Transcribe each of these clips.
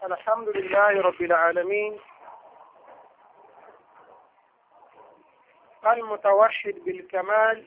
الحمد لله رب العالمين المتوحد بالكمال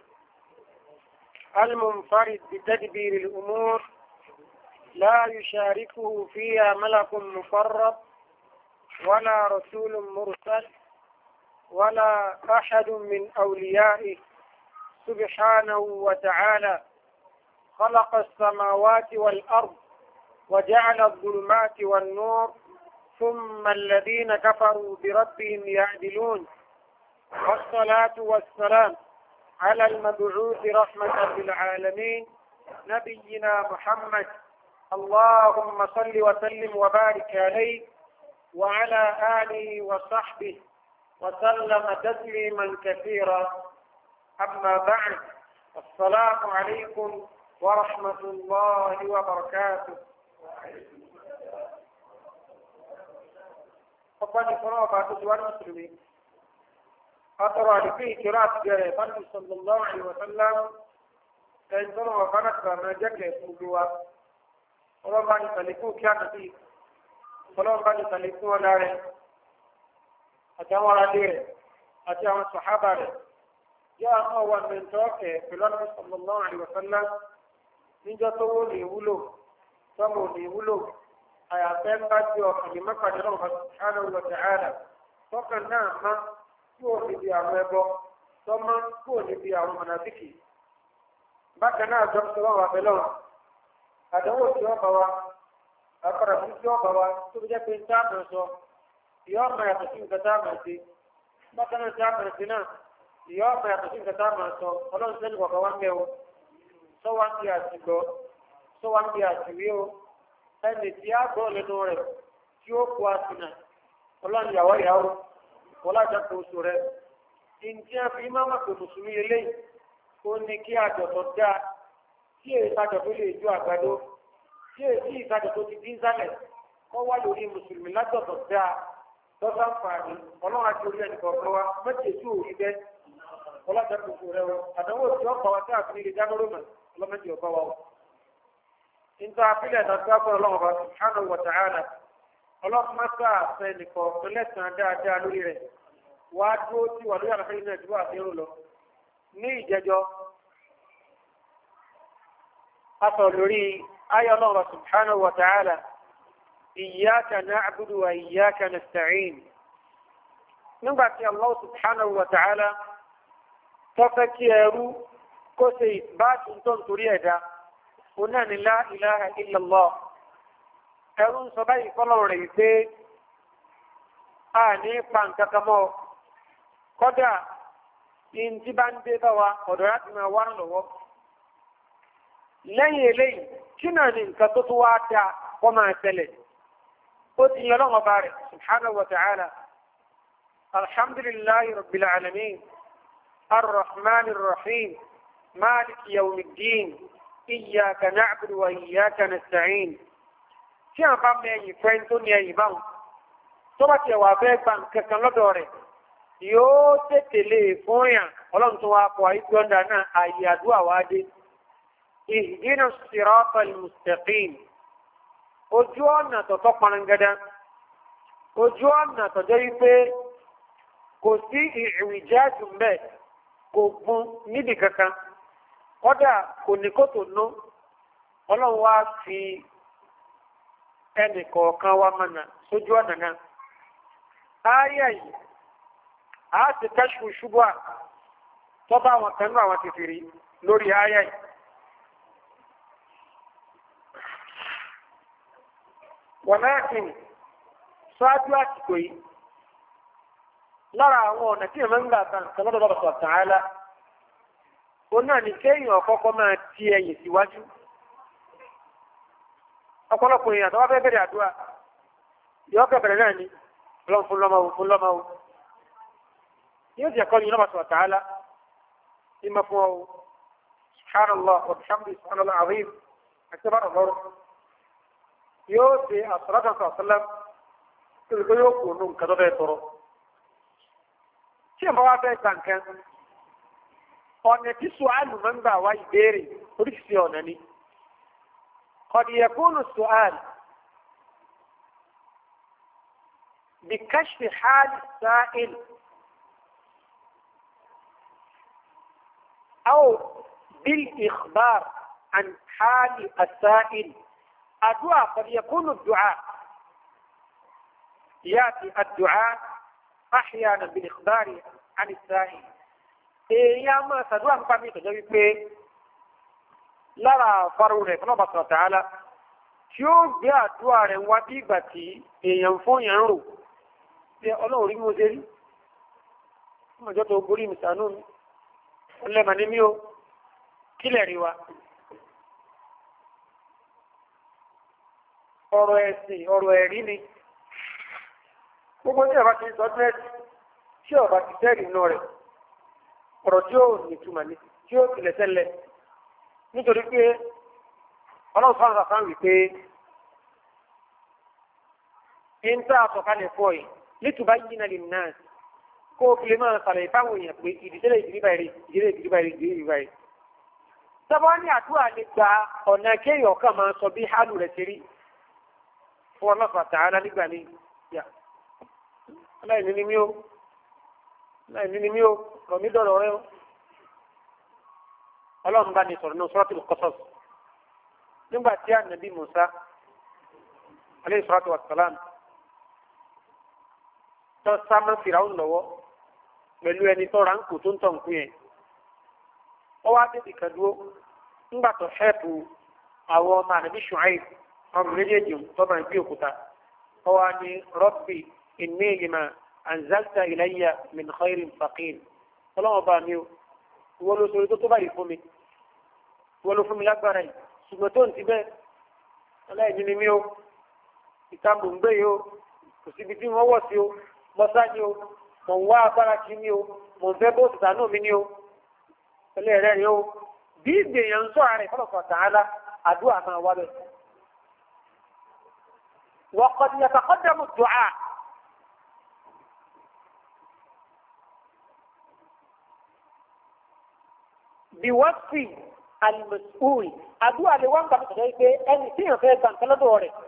المنفرد بتدبير الأمور لا يشاركه فيها ملك مقرب ولا رسول مرسل ولا أحد من أوليائه سبحانه وتعالى. خلق السماوات والأرض وجعل الظلمات والنور ثم الذين كفروا بربهم يعدلون. والصلاة والسلام على المبعوث رحمة للعالمين نبينا محمد، اللهم صل وسلم وبارك عليه وعلى آله وصحبه وسلم تسليما كثيرا. أما بعد، السلام عليكم ورحمة الله وبركاته. فقد قرأ بعض دوار المسلمين أطرى لفيه قراءة جريبان صلى الله عليه وسلم فإنسان وفنك ما جاك يسمجوا ولو باني تلقوا كان فيه ولو باني تلقوا ناره أتوى عليه أتوى الصحابة جاء أول من توقع في الله صلى الله عليه وسلم من جاتوا ليولو سمو ليولو أياتين باتيو كلمة قدر الله سبحانه وتعالى فقلنا ما kúrò níbi àwọn ẹbọ tó máa ń kúrò níbi àwọn mọ̀nàfíkì. Bákan náà jọ sọ wà pẹ̀lú àdánwò tí wọ́n bá wa àpàrà fún tí wọ́n bá wa tó fi jẹ́ pé tá àmì sọ ìyá ọmọ yàtọ̀ sí nǹkan tá àmì sí. Bákan náà tí àmì sí náà ìyá ọmọ yàtọ̀ sí nǹkan tá àmì sọ ọlọ́run sẹ́ni kọ̀ọ̀kan wá ń bẹ̀ o. Sọ wá ń di àtìgbọ́, sọ wá ń di àtìwé o. Ẹni tí á gbọ́ lẹ́nu rẹ̀ tí ó kú àsìnà ọlọ́run ìyàwó ìyàwó. Wọ́n lájá kó oṣù rẹ̀. Ìjẹ́ fi máa máa pè mùsùlùmí eléyìí, ó ní kí àjọ̀tọ̀ dá, tí èyí ìtajọ̀ tó lè jó àgbàdo, tí èyí ìtajọ̀ tó ti dín sálẹ̀, wọ́n wá lórí mùsùlùmí lájọ̀tọ̀ dá lọ́sàǹfààní, ọlọ́run àti orí ẹnì kọ̀ọ̀kan wa, méjì èso òrí bẹ́, wọ́n lájá kó oṣù rẹ̀ wọn. Àdánwò tí wọ́n pa wá sí àfihàn ilé jábọ́rò mọ̀, ọlọ́mọdé ọ̀bá wa. Ìta àfilẹ̀ ìdájọ́ àpọ̀ ọlọ́run ọba subhanahu wa ta'ala. Ọlọ́run máa sáà fẹ́ nìkan pẹ̀lẹ́sàn dáadáa lórí rẹ̀. Wá dúró tí wà lórí àlàfẹ́ ilẹ̀ ìdúró àfihàn lọ. Ní ìjẹjọ́, a sọ lórí ayé ọlọ́run subhanahu wa ta'ala. Iyyaka na'budu wa iyyaka nasta'in. Nígbà tí Allah subhanahu wa ta'ala tó fẹ́ kí ẹrú kó ṣe ìbáàtì tó ń torí ẹ̀dá. Oná ni la ilaha illallah. Ẹrú ń sọ báyìí fọ́lọ̀ rẹ̀ wípé a ní pa nǹkan kan mọ́ kọ́dà in tí bá ń dé bá wa ọ̀dọ̀ láti máa wá lọ́wọ́. Lẹ́yìn eléyìí, kí náà ni nǹkan tó tún wá dá wọ́n máa ṣẹlẹ̀? Ó ti yẹ lọ́wọ́ bá rẹ̀ subhanahu wa ta'ala. Alhamdulillahi rabbil alamin. Ar-Rahman ar-Rahim. Malik yawmiddin. Iyyaka na'budu wa iyyaka nasta'in. Tí a bá mẹ́yìn fẹ́ tó ní ẹ̀yìn báwọn, tó bá ti ẹ̀wà fẹ́ gba nǹkan lọ́dọ̀ rẹ̀, yóò tètè lè fún yàn ọlọ́run tó wá pọ̀ àìsí ọ̀dà náà àyè àdúrà wá dé. Ihdina siratal mustaqim. Ojú ọ̀nà tọ̀tọ̀ panangada. Ojú ọ̀nà tọ̀jọ́ wípé kò sí ìrìnjáàjù mbẹ́, kò gun níbi kankan. Kọ́dà kò ní kó tó nú. Ọlọ́run wá fi ẹnì kọ̀ọ̀kan wa mọ̀nà sójú ọ̀nà náà. Ayé yìí, a ti kẹ́ṣù ṣubú à tó bá wọn tẹnu àwọn kèfèrí lórí ayé yìí. Walakin ṣáájú àsìkò yìí, lára àwọn ọ̀nà tí èèmọ̀ ń gbà tán lọ́dọ̀ Allah Ta'ala, ó náà ní kéèyàn kọ́kọ́ máa ti ẹ̀yìn síwájú. Ọ̀pọ̀lọpọ̀ èèyàn tó wá fẹ́ bẹ̀rẹ̀ àdúrà yóò kẹfẹ̀rẹ̀ náà ni lọ́n fún lọ́mọ́ yóò jẹ́ kọ́ ní lọ́mọ́ sọ̀rọ̀ tààlà ìmọ̀ fún ọ subhanallah wa bihamdihi subhanallah azim àti bá ọ̀rọ̀ yóò ṣe àsọ̀rọ̀tà sọ̀sọ́lá tó lè yóò kó nù nǹkan tó bẹ́ẹ̀ tọrọ. Tí ẹ̀ bá wá fẹ́ gbà nǹkan ọ̀nà tí sùálù máa ń gbà wá ìbéèrè oríṣiríṣi ọ̀nà ni. قد يكون السؤال بكشف حال السائل أو بالإخبار عن حال السائل. الدعاء قد يكون الدعاء يأتي الدعاء أحيانا بالإخبار عن السائل. يا ما سدوا نقامي تجري lára faru rẹ̀ fún ọba ta'ala tí ó gbé àdúrà rẹ̀ wá bí ìgbà tí èèyàn fún yẹn rò tí ọlọ́run rí mú ṣe rí ọjọ́ tó gorí ìmìsànú mi ọlẹ́mà ní mí o kílẹ̀ rí wa ọ̀rọ̀ ẹ̀sìn ọ̀rọ̀ ẹ̀rí ni gbogbo ní ọba ti sọ tẹ́ẹ̀tì tí ọba ti tẹ́ẹ̀rì inú rẹ̀ ọ̀rọ̀ tí ó nìtumọ̀ ní tí ó tilẹ̀ tẹ́lẹ̀ nítorí pé ọlọ́run fún àwọn wípé ń tá àtọ̀kalẹ̀ fọ́ yìí nítùbá yìí náà lè náà kó o fi lè máa sàlẹ̀ fáwọn èèyàn pé ìdíjẹ́lẹ̀ ìdíríbàrí. Sábà ní àdúrà lè gba ọ̀nà kéèyàn kan máa sọ bí hálù rẹ̀ ṣe rí fún ọlọ́pàá tààrà nígbà ní ìyá. Aláìní ni mí o, rọ̀ mí dọ̀rọ̀ rẹ o. Ọlọ́run bá ní sọ̀rọ̀ náà Suratul Qasas nígbà tí Ànábì Mùsá alayhi salatu wa salam tó sámá Fìràún lọ́wọ́ pẹ̀lú ẹni tó ránkù tó ń tọ̀ nkú yẹn. Ó wá tètè kàdúró nígbà tó ṣẹ́ẹ̀pù àwọn ọmọ Ànábì Ṣuaib ọmọ méjèèjì tó máa ń gbé òkúta. Ó wá ní Rabbi inni lima anzalta ilayya min khairin faqir. Ọlọ́run bá mi o wọ́n ló sọ tó báyìí fún mi wọ́n ló fún mi lágbára yìí ṣùgbọ́n tó ń ti bẹ́ẹ̀ aláìní ni mí o ìtàbù ń gbé yìí o kò síbi tí wọ́n wọ̀ sí o mọ́sá ni o mọ̀ ń wá agbára kí ni o mọ̀ ń fẹ́ bó ti tànú mi ni o pẹ̀lẹ́ rẹ̀ ni o bí ìgbèyàn ń sọ ààrẹ fọlọ́fọ̀ tààlà àdúrà máa wá bẹ́ẹ̀. وقد يتقدم الدعاء بوصف المسؤول àdúrà lè wá ń gbà tó sọ pé ẹni tí èèyàn fẹ́ gbà nǹkan lọ́dọ̀ rẹ̀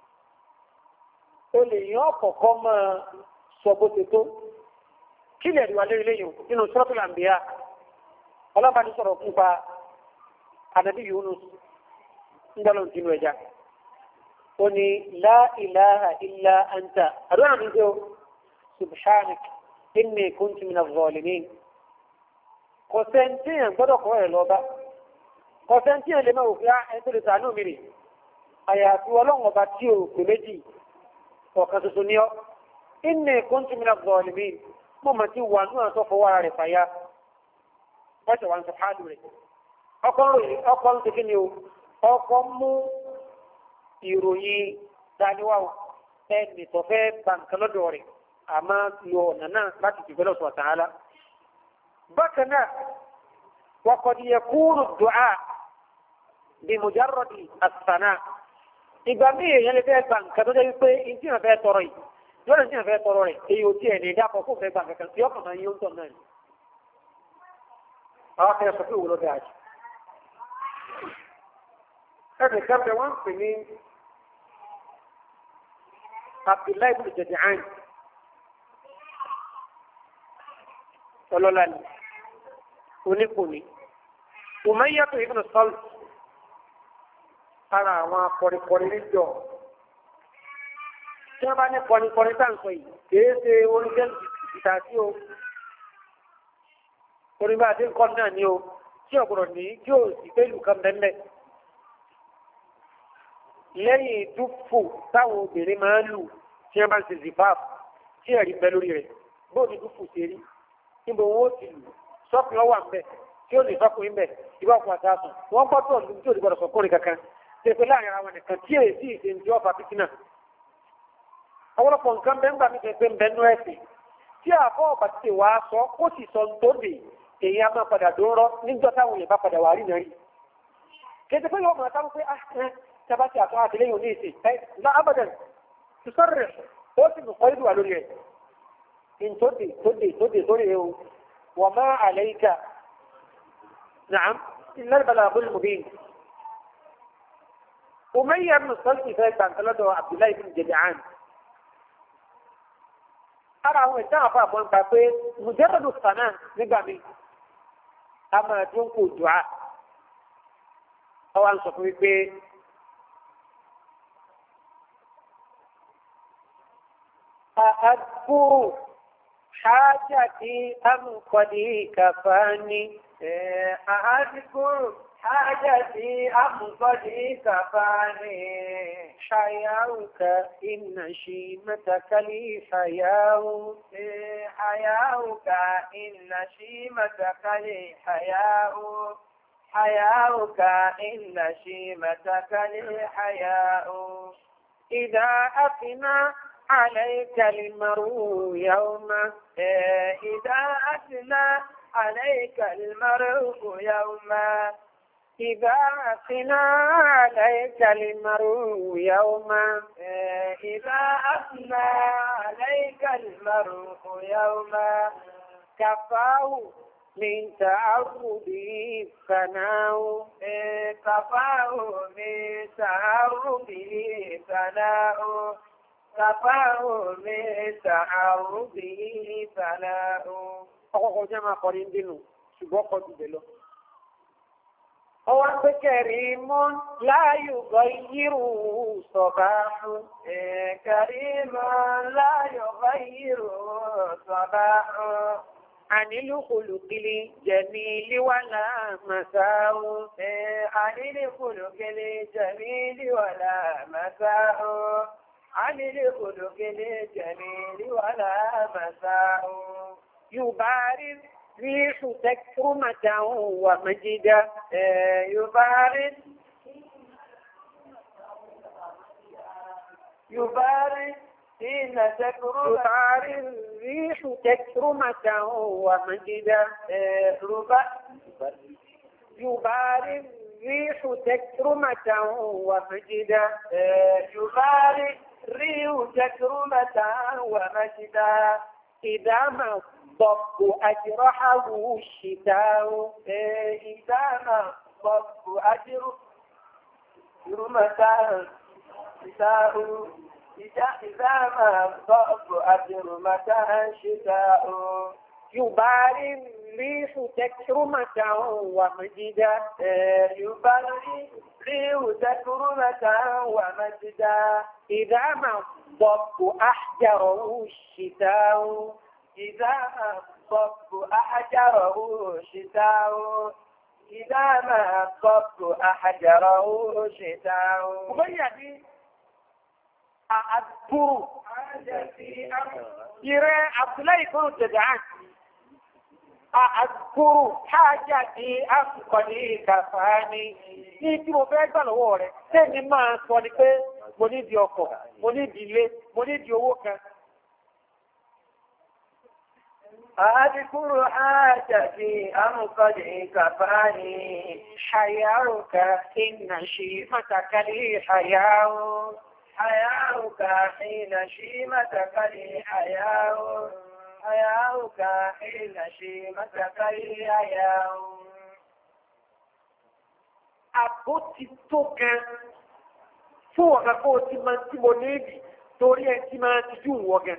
o lè yàn ọ̀kọ̀ọ̀kọ́ máa sọ bó ṣe tó kí lè rí wa lérí léyìn nínú Suratul Anbiya ọlọ́ba ní sọ̀rọ̀ nípa Ànábì Yunus ń gbọ́ lóun tinú ẹja ó ní la ilaha illa anta àdúrà mi jẹ́ subhanak inni kuntu minaz zalimin. Kọ̀sẹ̀ntì yẹn gbọ́dọ̀ kọ́ ẹ̀ lọ́ba. Kọ̀sẹ̀ntì yẹn lè máa wò fún ẹni tó lè sàánú mi rè. Àyàfi ọlọ́run ọba tí o pè méjì ọ̀kan ṣoṣo ní ọ́. Inni kuntu minaz zalimin. Mo mọ̀ sí wà nínú àtọ́ fọwọ́ ara rẹ̀ fàyà. Wọ́n ṣe wà ń sọ hálù rẹ̀. Ọkọ̀ ń segin ni o. Ọkọ̀ mú ìròyìn dáníwá ẹni tó fẹ́ gbàǹkan lọ́dọ̀ rẹ̀. Àmọ́ lo ọ̀nà náà láti fi gbẹ́lọ̀ sọ̀ tààlà. بكنا وقد يكون الدعاء بمجرد الثناء ìgbà míì èèyàn lè fẹ́ gbà nǹkan tó jẹ́ wípé ìdí náà fẹ́ tọrọ yìí yóò lè ní àfẹ́ tọrọ rẹ̀ èyí ò tí ẹ̀ ní ìdápọ̀ kó fẹ́ gbà kankan tí ọkàn máa yí oúnjẹ náà ni. àwọn akẹ́yọ̀ sọ pé òwúrọ̀ bẹ́ẹ̀ àjẹ́. ẹnì kan bẹ wọ́n ń pè ní Abdullahi ibn Jad'an ọlọ́lá ni onípòní Umayyatu ibn Salt ara àwọn akọrinkọrin níjọ tí wọ́n bá ní kọrinkọrin tá à ń sọ yìí kìí ṣe oríṣẹ́ ìta sí o orin bá a ti ń kọ́ náà ní o tí ọ̀gbọ̀rọ̀ ní tí ò sì pé ìlú kan bẹ́ẹ̀ lẹ́yìn dúfù táwọn obìnrin máa ń lù tí wọ́n bá ń ṣe zipap tí ẹ̀rí bẹ́ lórí rẹ̀ bóòdì dúfù ṣe rí níbo wọn ó ti lù sọ́kùn lọ́wọ́ àmbẹ̀ tí ó lè sọ́kùn ìmbẹ̀ ìwà ọkùn àtàkùn wọ́n gbọ́dọ̀ lù tí ò ní gbọ́dọ̀ sọ́kùnrin kankan ṣe pé láàrin ara wọn nìkan tí èyí sì ṣe ń di ọ̀fà fìtínà. ọ̀pọ̀lọpọ̀ nǹkan bẹ́ẹ̀ ń gbà mí pé ń bẹ́ẹ̀ nú ẹ̀sìn tí àfọ́ ọ̀bà ti wà á sọ ó sì sọ tó dé èyí á máa padà dóró níjọ́ táwọn èèyàn bá padà wà rí náà rí. kéde pé yóò máa táwọn pé tábàtì àtọ́ àtìlẹ́yìn òní ìsìn ẹ̀ abadan tùsọ̀rẹ̀ ó sì mú kọ́ ìlú wà lórí rẹ̀. إن تدي وما عليك نعم إلا البلاغ المبين. أمية بن الصلت فات عن ثلاثة عبد الله بن جدعان ara àwọn ìtàn àbá àbọ̀ nípa pé mùjẹ́rọ̀dù sànà nígbà mi a máa tún kò dùn á ọwọ́ à ń sọ fún mi pé أذكر حاجتي أم قد كفاني أذكر حاجتي أم قد كفاني حياؤك إن شيمتك لي حياء حياؤك إن شيمتك لي حياء حياؤك إن شيمتك لي حياء إذا أثنى عليك المرء يوما إذا أثنى عليك المرء يوما إذا أثنى عليك المرء يوما إذا أثنى عليك المرء يوما كفاه من تعرضه ثناء كفاه من تعرضه ثناء كفاه من تعرضه ثناء ọkọ̀kọ̀ jẹ́ máa kọrin dínú ṣùgbọ́n kọ jùlọ lọ. ọwọ́ pé kẹrì mọ́ láyùgọ́ yírù sọ̀bá fún kẹrì mọ́ láyùgọ́ yírù sọ̀bá fún ànílùkùlùkìlì jẹ̀mílì wà láàmàsáwò ànílùkùlùkìlì jẹ̀mílì wà láàmàsáwò ànílùkùlùkìlì jẹ̀mílì wà láàmàsáwò يبارد ريح تكرمة ومجدا يبارد حين يبارد ريح تكرمة ومجدا يبارد ريح تكرمة ومجدا يبارد ريح تكرمة ومجدا إذا ما الضب أجرحه الشتاء إذا ما الضب أجرمته الشتاء إذا ما الضب أجرمته الشتاء يباري الريح تكرمة ومجدا يباري الريح تكرمة ومجدا إذا ما الضب أحجره الشتاء إذا ما الضب أحجره الشتاء إذا ما الضب أحجره الشتاء وبيعني أذكر يرى عبد الله يكون جدعان أذكر حاجتي أفقدي كفاني ní tí mo fẹ́ gbà lọ́wọ́ rẹ̀ tẹ́ni máa sọ ni pé mo ní di ọkọ̀ mo ní di ilé mo ní di owó kan. أذكر حاجتي أم قد كفاني حياؤك إن شيمتك لي حياء حياؤك حين شيمتك لي حياء حياؤك حين شيمتك لي حياء àbó ti tó gan fún ọ̀gá kó o ti máa tí mo níbi torí ẹ ti máa ti jù wọ gan.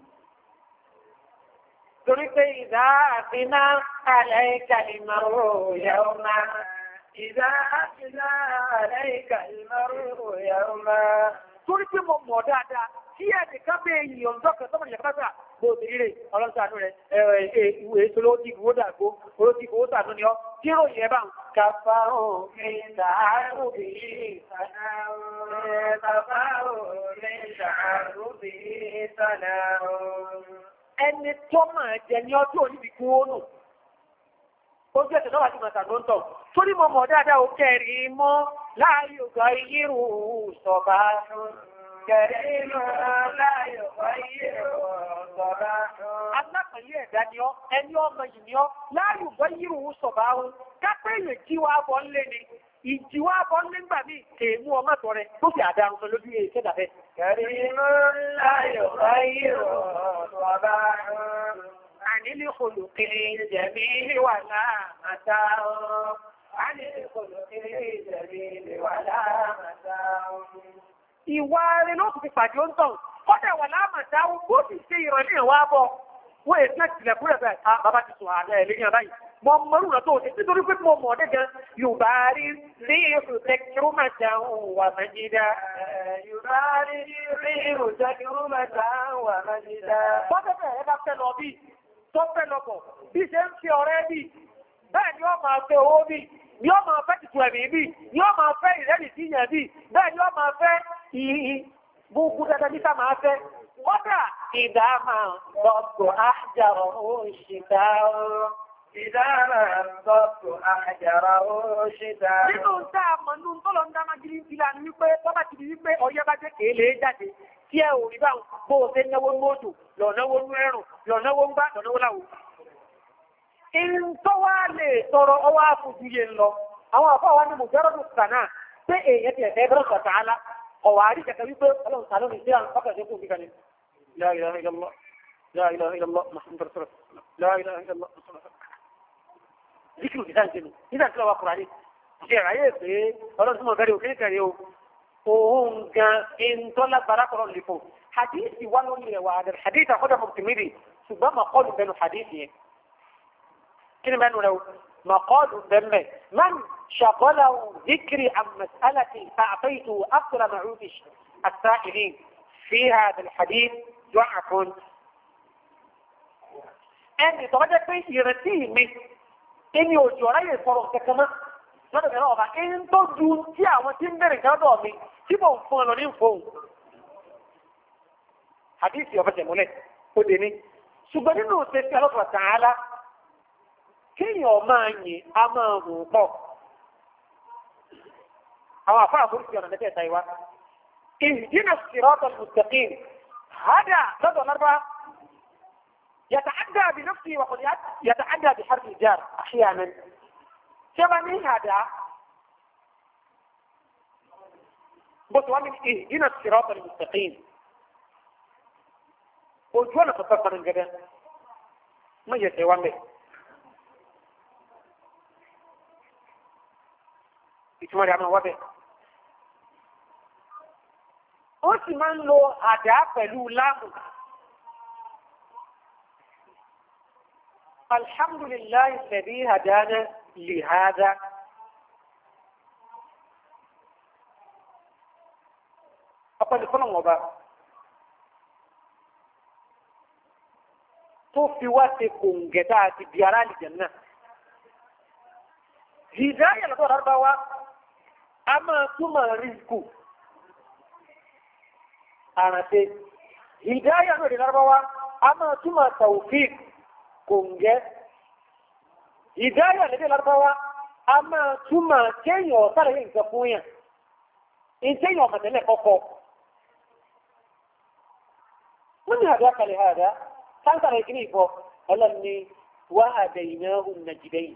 torí pé ìdá àfiná àlẹ́ ìkàlìmọ̀rò yàwó máa ìdá àfiná àlẹ́ ìkàlìmọ̀rò yàwó máa. torí pé mo mọ̀ dáadáa tí ẹnìkan bẹ́ẹ̀ yìí ọ̀dọ́ kan tọ́mọ̀ ìyàpá gbà bó ti rí rè ọlọ́sàánú rẹ̀ ìwé èso ló ti gbowó dàgbó owó ti gbowó sàánú ni ọ́ tí ó yẹ bá ń kàfà òmìn ìdàárùbì ìsànà ẹni tó máa jẹ ní ọjọ́ oníbi kú ó nù ó jẹ́ tẹ̀lọ́wà tí màtà ló ń tọ̀ torí mo mọ̀ dáadáa ó kẹrin mọ́ láàyò gba iyírù sọ̀bá كريم لا يغير صباحه alápẹ̀lẹ́ ẹ̀dá ni ọ́ ẹni ọmọ yìí ni ọ́ láàyò bọ́ yírù sọ̀báhù kápẹ́ èèyàn jíwá bọ́ ńlé ni ìjíwá bọ́ nígbà míì kèémú ọmọ tọ́ rẹ tó fi àdá ọmọ lójú èyí ṣẹ́dá bẹ́ẹ̀. كريم لا يغير صباحه عن الخلق الجميل ولا متاع عن الخلق الجميل ولا متاع ìwà rẹ̀ ló ti pàdé ó ń tàn kọ́dà wà láàmàdá ó sì ṣe ìrọ̀lẹ́ ìwà bọ̀ wọ́n èsì náà tilẹ̀ kúrẹ̀ bẹ́ẹ̀ bàbá ti sùn àlẹ́ ẹ̀lẹ́yìn àbáyìí mọ mọ́rù rẹ̀ tó ṣe nítorí pé mo mọ̀ ọ́dẹ́ gan yorùbá rí ìrùtẹ́ kírúmàtà wà májídá. yorùbá rí ìrùtẹ́ kírúmàtà wà májídá. bọ́sẹ̀fẹ̀ ẹ bá fẹ́ lọ bí tó fẹ́ lọ bọ̀ bí ṣe ń fi ọ̀rẹ́ bí bẹ́ẹ̀ ni ó máa fẹ́ owó bí ni ó máa fẹ́ tìtù ẹ̀mí bí ni ó máa fẹ́ ìrẹ́lì sí yẹn bí bẹ́ẹ̀ ni ó máa fẹ́ gbogbo dandan níta máa fẹ́ kódà ìdáàmà lọ́pọ̀ àjàrọ̀ òṣìṣẹ́ ìdáàmà lọ́pọ̀ àjàrọ̀ òṣìṣẹ́. Nínú tá a mọ̀ nínú tó lọ ń dáná gírí ìlà ní wípé tọ́ba ti di wípé ọyẹ́ bá jẹ́ kéèlé jáde tí ẹ ò rí bá bó o ṣe náwó ní òjò lọ́náwó ní ẹ̀rùn lọ́náwó ń bá lọ́náwó láwò. Ìntọ́ wa lè tọrọ ọwọ́ àfojú yé lọ. Àwọn àfọ àwọn ni mo jẹ́rọ̀ tó sànà pé èèyàn ti ẹ̀fẹ́ bẹ́rẹ̀ sọ̀tà á lá. Ọ̀wárí kẹ̀kẹ́ wípé ọlọ́run sàánú ní sí àwọn ọkọ̀ ìṣẹ́kù kíkà ní. La ilaha illallah, la ilaha illallah, Muhammad Rasulullah, la ilaha illallah, Rasulullah. Zikiru ti sáǹtì nù, nígbà tí wọ́n wá Kùránì, ṣe ráyè pé ọlọ́run tí mo bẹ̀rẹ̀ òkè kẹrẹ o, òun gan in tó lágbára kọ̀rọ̀ lè fò. Hadithi wà lórí rẹ̀ wà rẹ̀, hadith àkọ́dà mọ̀tìmírì, ṣùgbọ́n màkọ́lù bẹnu hadith yẹn. Kí ni bẹnu rẹ̀ o? مقال ذنبه من شغله ذكري عن مسألة فأعطيته أفضل معود السائلين في هذا الحديث ضعف أني طبعا يرتيه من إني وجوري فرق كما لذا بنا أبا إن تجون تيا وتنبري كذا من تبون فلانين فون حديث يوم جمولة ودني سبحانه وتعالى kéèyàn máa yìn a máa hùn pọ̀. Àwọn àfáà burúkú ọ̀nà mẹ́tẹ̀ẹ̀ta ìwá. Ihdina siratal mustaqim. Hada lọ́dọ̀ lọ́rọ̀ yata'adda bi nafsihi wa qad yata'adda bi harfi jar ahyanan. Ṣé bá ní hada? Bó ti wá ní ihdina siratal mustaqim. Ojú ọ̀nà tó fẹ́ fọ́nà gẹ́gẹ́. Má yẹ ṣe wá mẹ́. Ìtumọ̀ rẹ̀ a máa wá bẹ̀. Ó sì máa ń lo àdá pẹ̀lú láàmù. Alhamdulillahi alladhi hadana li hadha. Ọ̀pọ̀ ìfọ́nà wọn bá. Tó fi wá ṣe kòǹgẹ̀dá àti bí ara àlìjẹ̀ náà. Hìdáyà lọ́dọ̀ Lárúbáwá. A máa túmọ̀ rízkù àrànṣe. Hìdáyà lórí Lárúbáwá a máa túmọ̀ tawfiq kòǹgẹ́. Hìdáyà lórí Lárúbáwá a máa túmọ̀ kéèyàn sáré nǹkan fún yàn. Ìkéèyàn ọ̀mọ̀tẹ́lẹ̀ kọ́kọ́. Wọ́n ní àdá kalẹ̀ àdá, sáńsàrà ìkíní ìfọ́, ọlọ́ni wà hadaynahu najdayn.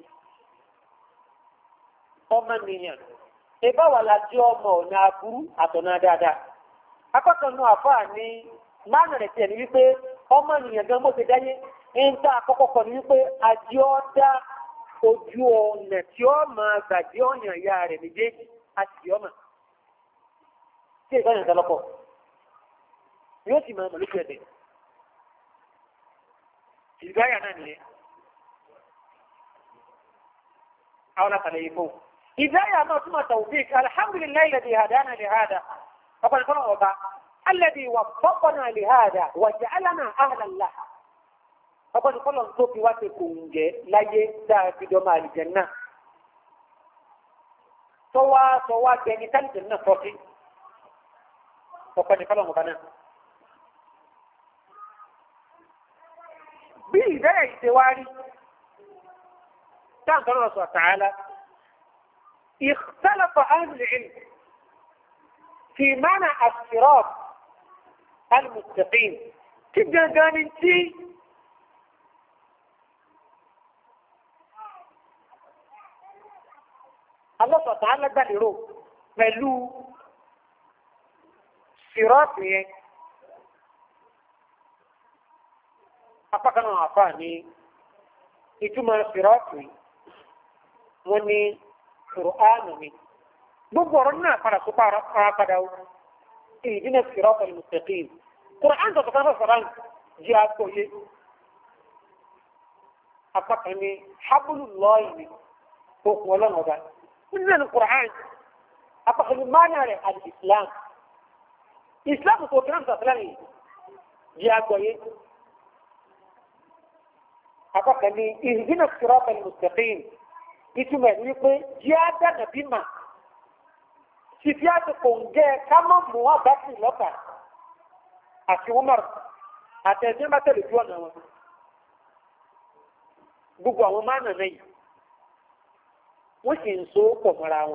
Ọmọ nìyàn. Eba wà láti ọmọ ọ̀nà aburú àtọ̀nà dáadáa. Akọ́kàn náà àfáà ní máàmù rẹ̀ tiẹ̀ ní wípé ọmọ ènìyàn gan bó ṣe dáyé ń tá àkọ́kọ́ kọ ní wípé àjọ dá ojú ọ̀nà tí ó máa gbàdí ọ̀yàn ìyá rẹ̀ méjèèjì àti ọmọ. Tí ìgbà yẹn sọlọ́pọ̀ yóò sì máa mọ̀ lókè ẹ̀dẹ̀. Ìgbà yà náà nìyẹn. Àwọn àtàlẹ̀ yìí fún. هداية ما ثم توفيق الحمد لله الذي هدانا لهذا فقال فرعبا الذي وفقنا لهذا وجعلنا أهلا له فقال فرعبا توفي واتكونج لا يدى في دماء الجنة سوا جنة الجنة توفي فقال فرعبا بهداية سواري كان الله سبحانه وتعالى اختلف أهل العلم في معنى الصراط المستقيم تبقى قانتي الله سبحانه وتعالى قال له ملو صراطي أفكنا عفاني إتما صراطي وني Kùránù ni. Gbogbo ọ̀rọ̀ náà padà tó padà ó. Ihdina siratal mustaqim. Quran tó kọ̀ọ̀kan sọ̀rọ̀ jẹ́ àgbọ̀yé apákan ní hablullahi ni okùn ọlọ́run ọba nínú Quran apákan ní mánà rẹ̀ al-Islam Islam tó kí náà sọ̀rọ̀ ní jẹ́ àgbọ̀yé apákan ní ihdina siratal mustaqim ìtumọ̀ ní wípé jẹ́ àdánà bímà títí àti kò ń jẹ́ ká mọ̀ mú àbáfì lọ́kà àti Umar àti ẹ̀sìn bá tẹ̀lé tí ọ̀nà wọn gbogbo àwọn máa nà lẹ́yìn wọ́n sì ń so pọ̀ mọ́ra wọn.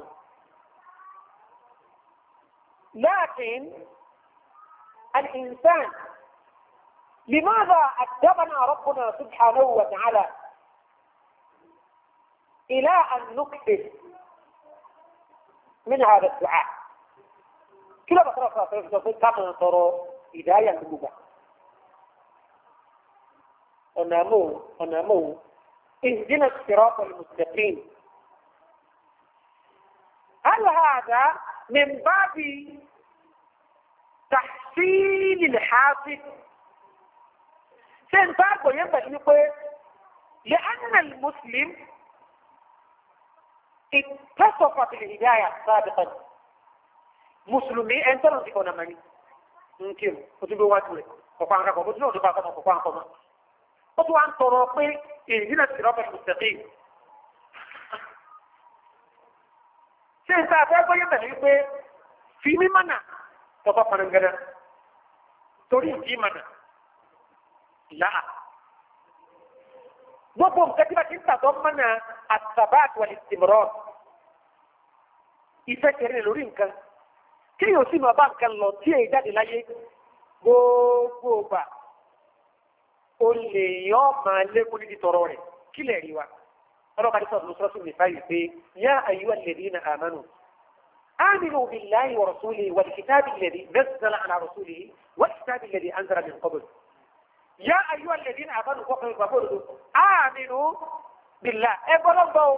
لكن الإنسان لماذا أدبنا ربنا سبحانه وتعالى إلى أن نكثر من هذا الدعاء كلا بطرف كما ترى هداية النبوة ونمو اهدنا الصراط المستقيم هل هذا من باب تحصيل الحاصل سنتاك وينبغي لأن المسلم اتصف بالهداية سابقا مسلمي انت لن تكون مني ممكن وتبقى واجبه وقام رقم وتنو تبقى قام وقام قام وطبعا طرقي اهدنا الصراط المستقيم سنتاك وينبغي في ممنع تطفى ننقل تريد في منع لا gbogbo nǹkan tí bá ti ń tàbọ̀ mọ́nà àtàbáàt wà ìsìmọ̀rọ̀ ìfẹ́ kẹrin lórí nǹkan kí yóò sì máa bá nǹkan lọ tí èyí jáde láyé gbogbo gbà o lè yọ́ máa lékún níbi tọrọ rẹ̀ kí lè rí wa ọlọ́pàá ní sọ̀rọ̀ sọ́sùn nìfà yìí pé yá ayyuha alladhina amanu آمنوا بالله ورسوله والكتاب الذي نزل على رسوله والكتاب الذي أنزل من قبل يا أيها الذين آمنوا وقفوا آمنوا بالله إبرا بو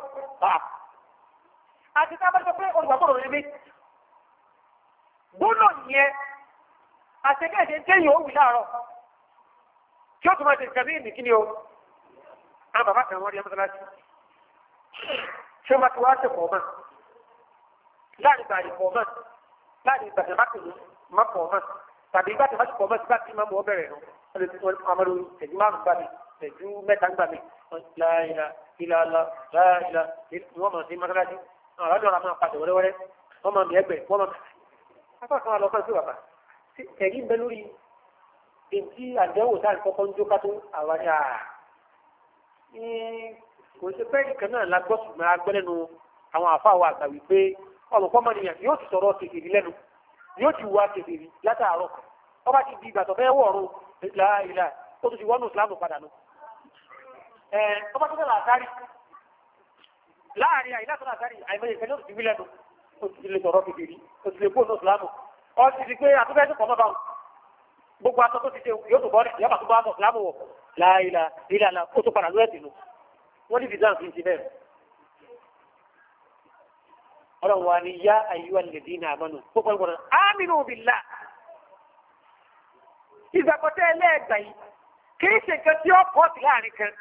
أتتابع تقول وقفوا رمي بلون يه أتكاد ينتهي يوم لارو شو تما تنكبين نكينيو أنا بابا كان وريا مثلا شو ما تواسف وما لا نبالي فوما لا نبالي ما فوما tàbí ìgbà tí wọ́n ti pọ̀ mọ́ sí bá ti máa mú ọ bẹ̀rẹ̀ nù ọmọdé ẹ̀jú márùn-ún gbà mí ẹ̀jú mẹ́ta gbà mí láìla ìlàlá láìla wọ́n mọ̀ sí mọ́sálásí àwọn ọ̀dọ́ ọ̀rọ̀ máa pàṣẹ wẹ́rẹ́wẹ́rẹ́ wọ́n mọ̀ mí ẹgbẹ́ wọ́n mọ̀ mí. akọ́kọ́ àlọ́ kan sí bàbá ẹ̀rí ń bẹ lórí èyí àdéhùn sáà ní kọ́kọ́ ń jó kátó àwọn àṣà kò ṣe pẹ́ẹ́lí kan náà la gbọ́ ṣùgbọ́n agbẹ́lẹ́nu àwọn àfa wa àgbà wípé ọmọ kọ́mọnìyàn yóò ti sọ̀rọ̀ kékeré lẹ́nu yóò ti wá kékeré látàárọ̀ ọba ti di ìgbà tó fẹ́ wọ̀ọ̀rùn láìlà ó tún ti wọ́nù ìsìlámù padà nù. ọba tó fẹ́ làákárì láàrin àìlá tó làákárì àìmọye ìfẹ́ lóòtù ìwílẹ̀ nù ó ti lè sọ̀rọ̀ kékeré ó ti lè kó nù ìsìlámù ọ ti di pé àtúfẹ́ tó kọ́ mọ́ báwọn gbogbo aṣọ tó ti ṣe yóò tó bọ́ yọba tó bá aṣọ ìsìlámù wọ̀ láìlà ìlànà ó tó padà lóẹ̀sìn nù wọ́n ní fìdá fi ti bẹ́ẹ̀. ọlọ́run wa ni yá ayyuhal ladina amanu tó kọ́ ìgbọ̀nà aminu billah ìgbàgbọ́tẹ́ ẹlẹ́ẹ̀gbà yìí kìí ṣe nǹkan tí ó pọ̀ sí láàrin kan.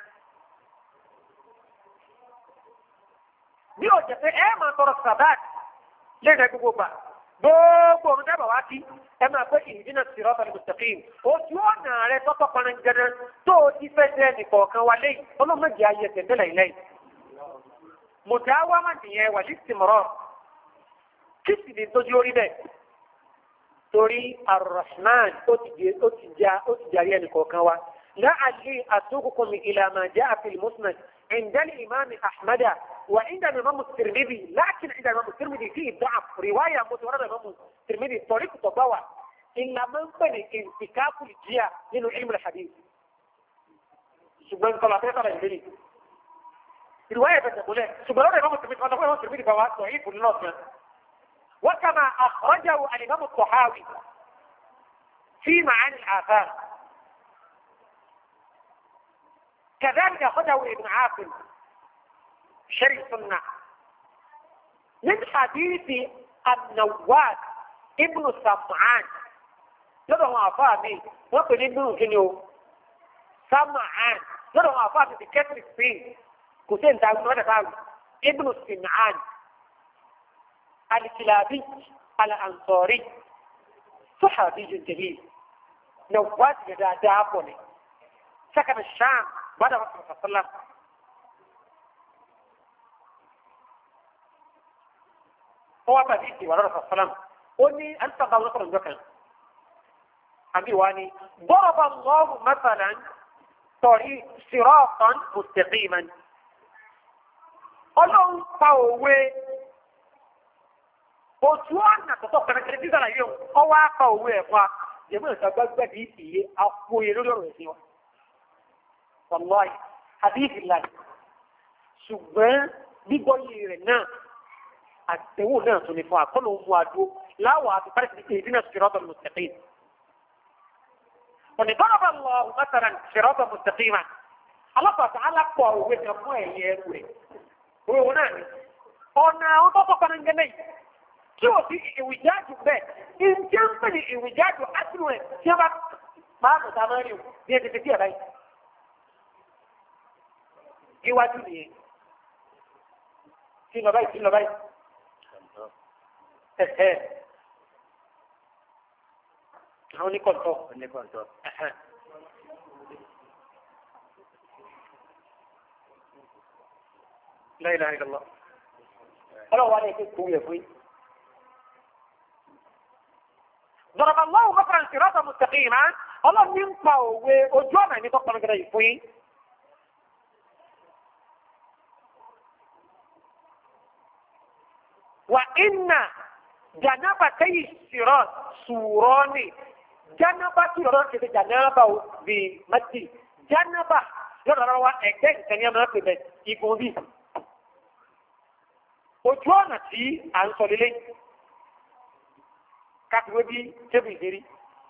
bí ó jẹ́ pé ẹ máa tọrọ sàbáàtì lẹ́nu gbogbo gbà gbogbo ọ̀run dábàá wá sí ẹ máa pé ihdina siratal mustaqim ojú ọ̀nà rẹ tọ́tọ́ panangana tó o ti fẹ́ jẹ́ nìkọ̀ọ̀kan wa lẹ́yìn ọlọ́mọdé ayé tẹ̀lé lẹ́yìn. mùtáwámà nìyẹn wà ní ìsìmọ̀rọ̀ kí sì ní tójú orí bẹ́ẹ̀ torí arrahman ó ti jàrí ẹnì kọ̀ọ̀kan wa láàlì àtúnkùnkùn ila ma jaa fil musnad عند الإمام أحمد وعند الإمام الترمذي لكن عند الإمام الترمذي فيه ضعف رواية متوردة الإمام الترمذي طريق تضوى إلا من بني انتكاك الجيا من علم الحديث سبحان الله تعالى الجليل رواية تقول سبحان الإمام الترمذي فهو ضعيف للنصر وكما أخرجه الإمام الطحاوي في معاني الآثار كذلك أخرجه ابن عاصم شرح السنة من حديث النواس ابن سمعان lọ́dọ̀ àwọn àfáà mi wọ́n pè ní gbúrú kí ni o Sam'an lọ́dọ̀ àwọn àfáà mi ti kẹ́tì sí kò sí ìta gbọ́dọ̀ dàgbà Ibn Sin'an al-Kilabi al-Ansari صحابي جليل نواد يدا دابوني سكن الشام بعد رسول الله صلى الله عليه وسلم هو بديتي ورا رسول الله صلى الله عليه وسلم قولي أنت ضلت رجلك أبي واني ضرب الله مثلا طريق صراطا مستقيما قالوا طوّي ojú ọ̀nà tọ̀tọ̀ kẹrẹkẹrẹ tí sára yóò ọwọ́ apá òwe ẹ̀fà jẹ́mọ́ ìsàgbàgbà bí ìyẹ àpòyè lórí ọ̀rọ̀ ẹ̀sìn wa. Wàlláhì àdéhìí láì ṣùgbọ́n gbígbọ́yé rẹ̀ náà àtẹ̀wò náà tó ní fún àkọlù ohun àdó láwọ̀ àti parí ti ìdínà siratan mustaqim. Wọ́n ní bọ́lá lọ mẹ́tàrán siratan mustaqima. Alápàtà alápọ̀ òwe kan fún ẹ̀yẹ ẹrù rẹ̀. Òwe náà ni ọ̀nà àwọn tó tọ́kọ tí o ti ìwìjáàjù bẹ́ẹ̀ ìjẹ́ ń pè ní ìwìjáàjù ásìlù ẹ̀ tí a bá máa mọ̀ sáà máa rí o bí ẹ ti fi sí ẹ̀ báyìí. Iwájú nìyẹn. Sí lọ báyìí, sí lọ báyìí. Àwọn oníkọ̀ǹtọ̀. Oníkọ̀ǹtọ̀. La ilaha illallah. Ọlọ́run wa ní ẹ̀kẹ́ kò yẹ fún yín. ضرب الله مثلا صراطا مستقيما الله ننفع وجونا ان تقبل كده يفوي وان جنبتي الصراط سوران جنبتي الصراط كده جنبه بمدي جنبه يرى اكن كان يما بيبي يكون بي وجونا تي ان سوليلي كاتبه بي تبي ديري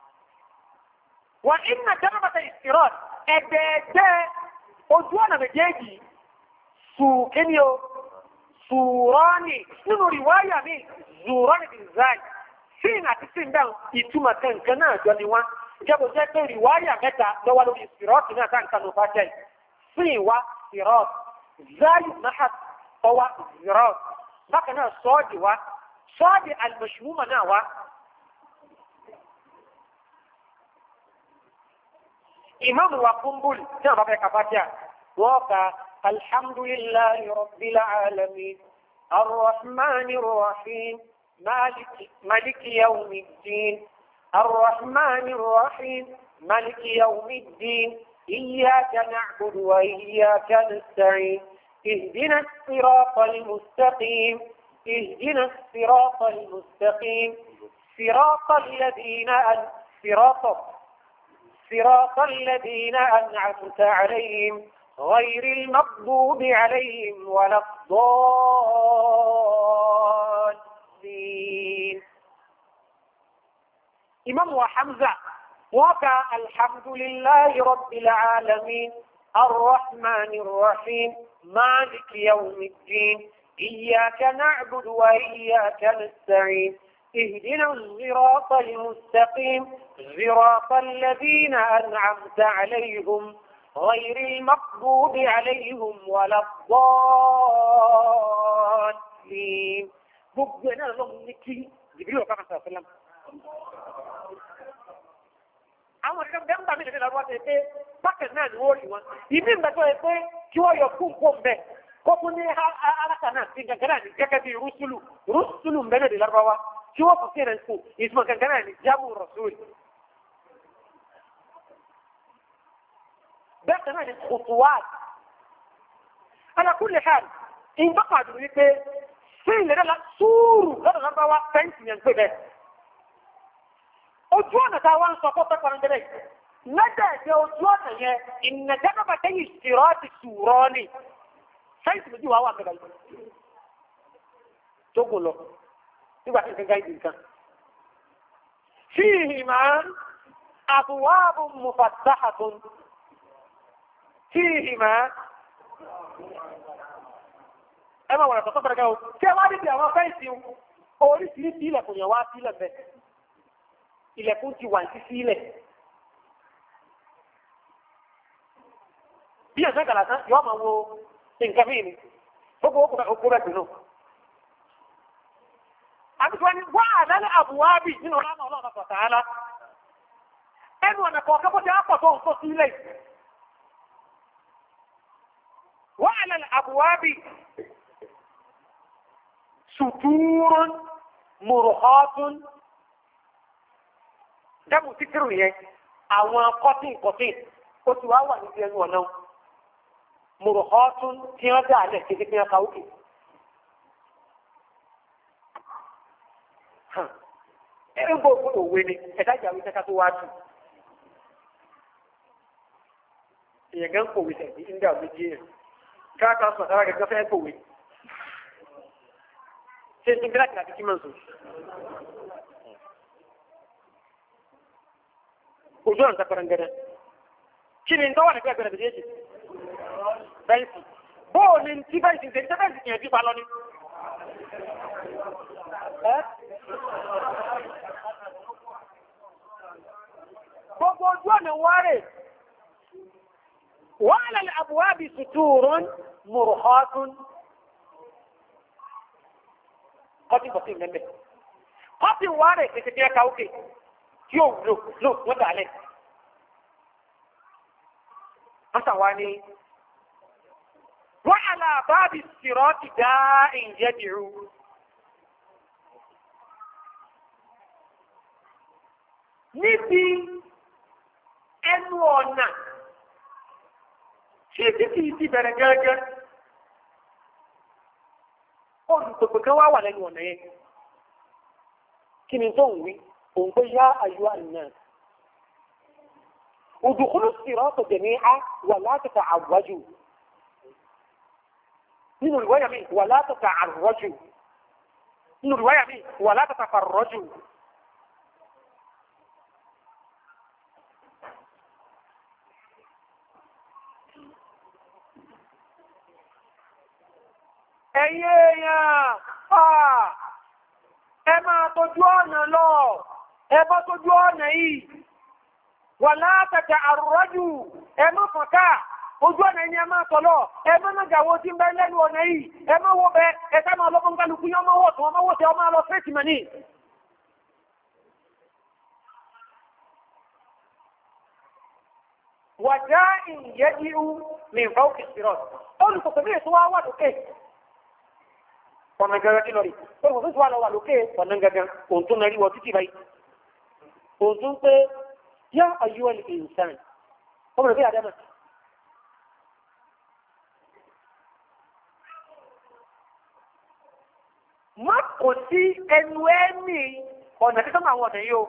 وان جنبه الصراط ابدا وجونا بجيجي سو كنيو سوراني نínú riwaya mi zurani bin zai sin àti sin down ìtumọ̀ kankan náà jọ ni wọ́n jẹ́bọ̀ jẹ́ pé riwaya mẹ́ta lọ́wọ́ lórí sirọ́ọ̀tì náà tá nǹkan ló bá jẹ́ sin wa sirọ́ọ̀tì zai mahad ọwa sirọ́ọ̀tì bákan náà sọ́ọ̀dì wa sọ́ọ̀dì almashmuma náà wa imam wa kumbul tí wọ́n bá fẹ́ kàfátíà wọ́n ka alhamdulillahi rabbil alamin الرحمن الرحيم مالك يوم الدين الرحمن الرحيم مالك يوم الدين إياك نعبد وإياك نستعين اهدنا الصراط المستقيم اهدنا الصراط المستقيم صراط الذين أنعمت عليهم غير المغضوب عليهم ولا الضالين إمام حمزة وكا الحمد لله رب العالمين الرحمن الرحيم مالك يوم الدين إياك نعبد وإياك نستعين اهدنا الصراط المستقيم صراط الذين أنعمت عليهم غير المغضوب عليهم ولا الضالين بغنا لهم نكي جبريل صلى الله عليه وسلم àwọn kan bẹ́ẹ̀ ń bá mi lè lọ́wọ́ ṣe pé bákan náà ni wọ́n rí wọn ìbí ń bẹ̀tọ́ ẹ pé kí wọ́n yọ fún kó ń bẹ̀ kó fún ní aláta náà sí gangan náà ní gẹ́gẹ́ bí rúsùlù ń bẹ́ẹ̀ lè lọ́wọ́ kí wọ́n fún sí ẹ̀rẹ́ sùn ìtumọ̀ gangan náà ní jámù rọ̀sùlù. bẹ́ẹ̀ náà ni kùtùwàt ala kulli hal in bá pàdé wípé sí ìlera la súúrù lọ́dọ̀ lọ́gbà wa fẹ́ǹsì yẹn pé bẹ́ẹ̀ ojú ọ̀nà tá a wá ń sọ fọ́tọ́ parandẹ́rẹ́ lẹ́dẹ̀ẹ́dẹ́ ojú ọ̀nà yẹn ìnàjẹ́gbà tẹ́yìn ìṣirọ́ ti sùúrọ́ ni fẹ́ǹsì méjì wà wà bẹ̀rẹ̀ yìí tó gùn lọ nígbà tí nǹkan gáìdì nǹkan fíhìmá àbúwáàbù mufattahatun فيهما اما ولا تصبر جو كما دي àwọn fẹ́ǹsì oríṣiríṣi ilẹ̀kùn yẹn wá sílẹ̀ bẹ́ẹ̀ ilẹ̀kùn ti wà ní sílẹ̀. Bí ẹ̀sán ìgbàlá tán yọ́ máa wo nǹkan mí ni gbogbo okùn rẹ̀ dùnú. Àbíkọ́ ni wá àlálẹ́ àbúwábì nínú ọlọ́nà ọlọ́nà pàtàkì. Ẹnu ọ̀nà kọ̀ọ̀kan bó ti á pọ̀ tó ń tó sílẹ̀. Wá àlálẹ́ àbúwábì sùtúrún mùrùhọ́tún. Dẹ́mù títírù yẹn, àwọn kọ́tín ó ti wá wà níbi ẹnu ọ̀nà. Mùrùhọ́tún tí wọ́n dá alẹ́ kéde kí wọ́n ka òkè. Ẹ̀rọ gbogbo òwe ni ẹ̀dá ìjàwé tẹ́ka tó wá tù. Èèyàn gan kòwé tẹ̀sí India méjì yẹn. Káàkiri sọ̀rọ̀ sára gẹ́gẹ́ fẹ́ kòwé. Ṣé ti gíláàsì àti kí mọ̀ sùn? Ojú ọ̀nà tẹ́kọ̀rọ̀ gẹ́gẹ́. Kí ni tọ́wọ́ nípa ẹgbẹ̀rẹ̀ méjèèjì? Bẹ́ẹ̀sì. Bóò ni tí bẹ́ẹ̀sì ń tẹ́lẹ̀ bẹ́ẹ̀sì kìí ẹ̀bí pa lọ ní? Gbogbo ojú ọ̀nà wárẹ̀. وعلى الأبواب ستور مرخاة قطي بطيء من به قطي واري تتكيا كاوكي يوم لو وضع عليه أصواني وعلى باب الصراط داء يدعو نبي أنوانا ṣé títí ti bẹ̀rẹ̀ gẹ́gẹ́ olùpẹ̀pẹ̀ kan wá wà lẹ́nu ọ̀nà yẹn kí ni tó ń wí òun pé yá ayú àná udkhulu sirata jami'a wà látàtà àwájú nínú ìwáyà mi wà látàtà àrọ́jù nínú ìwáyà mi wà látàtà farrọ́jù. Ẹ̀yin èèyàn, ẹ máa tójú ọ̀nà lọ, ẹ bọ́ tójú ọ̀nà yìí, wà látàtà àrùrọ́jù, ẹ má fọ̀ká, ojú ọ̀nà yìí ẹ máa tọ̀lọ̀, ẹ má náà gàwó tí ń bẹ lẹ́nu ọ̀nà yìí, ẹ má wó bẹ, ẹ ká máa lọ́gbọ́n kálukú yọ máa wọ̀ tó wọ́n máa wò tẹ́ ọ máa lọ fẹ́ẹ̀tì mọ̀ ní. Wàjá ìyẹ́dìrú ní ìfọ́kì sírọ̀, olùkọ̀kọ̀ bí èso wá wà lókè. Ọ̀nà gẹ́gẹ́ kí lọ rí. Olùkọ́ tó wà lọ wà lókè ọ̀nà gẹ́gẹ́ òun tó narí wọ títí báyìí. Òun tó ń pé yá ayúwẹ̀ lè ìsàn. Ọmọ rẹ̀ bí àdámà. Má kò sí ẹnu ẹni ọ̀nà tí sọ́mọ àwọn ọ̀nà yìí o.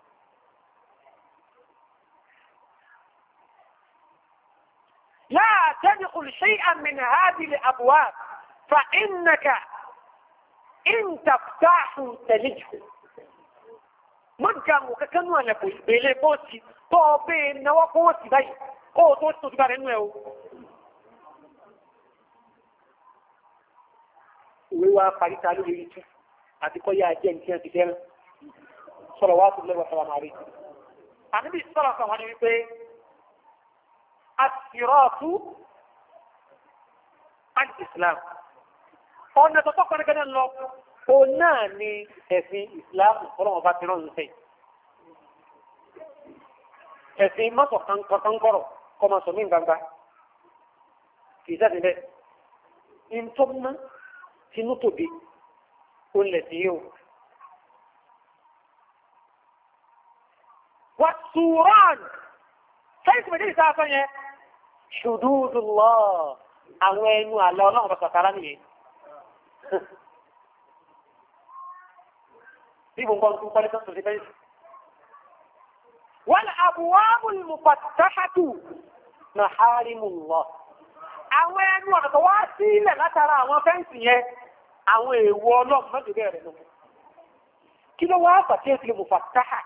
لا تدخل شيئا من هذه الأبواب فإنك إن تفتح تلجه مجمع كانوا لكم بلي بوسي طوبين نوا بوسي باي او تو تبار انو ويوا فريتا لو يتو àti ko ya je nǹkan ti fẹ́ salawatullahi wa salamu alayhi Ànábì sallallahu alaihi wa sallam wípé as-siratu al-islam ọ̀nà tó tọ́kọ̀ nígbẹ́ lọ o náà ni ẹ̀sìn ìsìláàmù ọlọ́wọ́ bá ti rán ń fẹ́ ẹ̀sìn mọ́sọ̀ kankankọ́rọ̀ kọmọ sọ ní gbangba kì í jáde bẹ́ẹ̀ in tó ná tinú tòbi o lẹ̀ sí yóò wà sùúrán fẹ́ẹ̀sì méjì sáfẹ́ yẹn hududullah àwọn ẹnu àlọ́ ọlọ́wọ́ bá sọ̀tara nìyẹn Ibu ngomong pada satu sekali. Wal abwabul mufattahatu maharimullah. Àwọn ẹnu ọ̀nà tó wá sílẹ̀ látara àwọn fẹ́ǹsì yẹn, àwọn èèwọ̀ Ọlọ́run má dìde rẹ̀ lọ. Kí ló wá pàtẹ́ ìfìlẹ̀ mufattaha?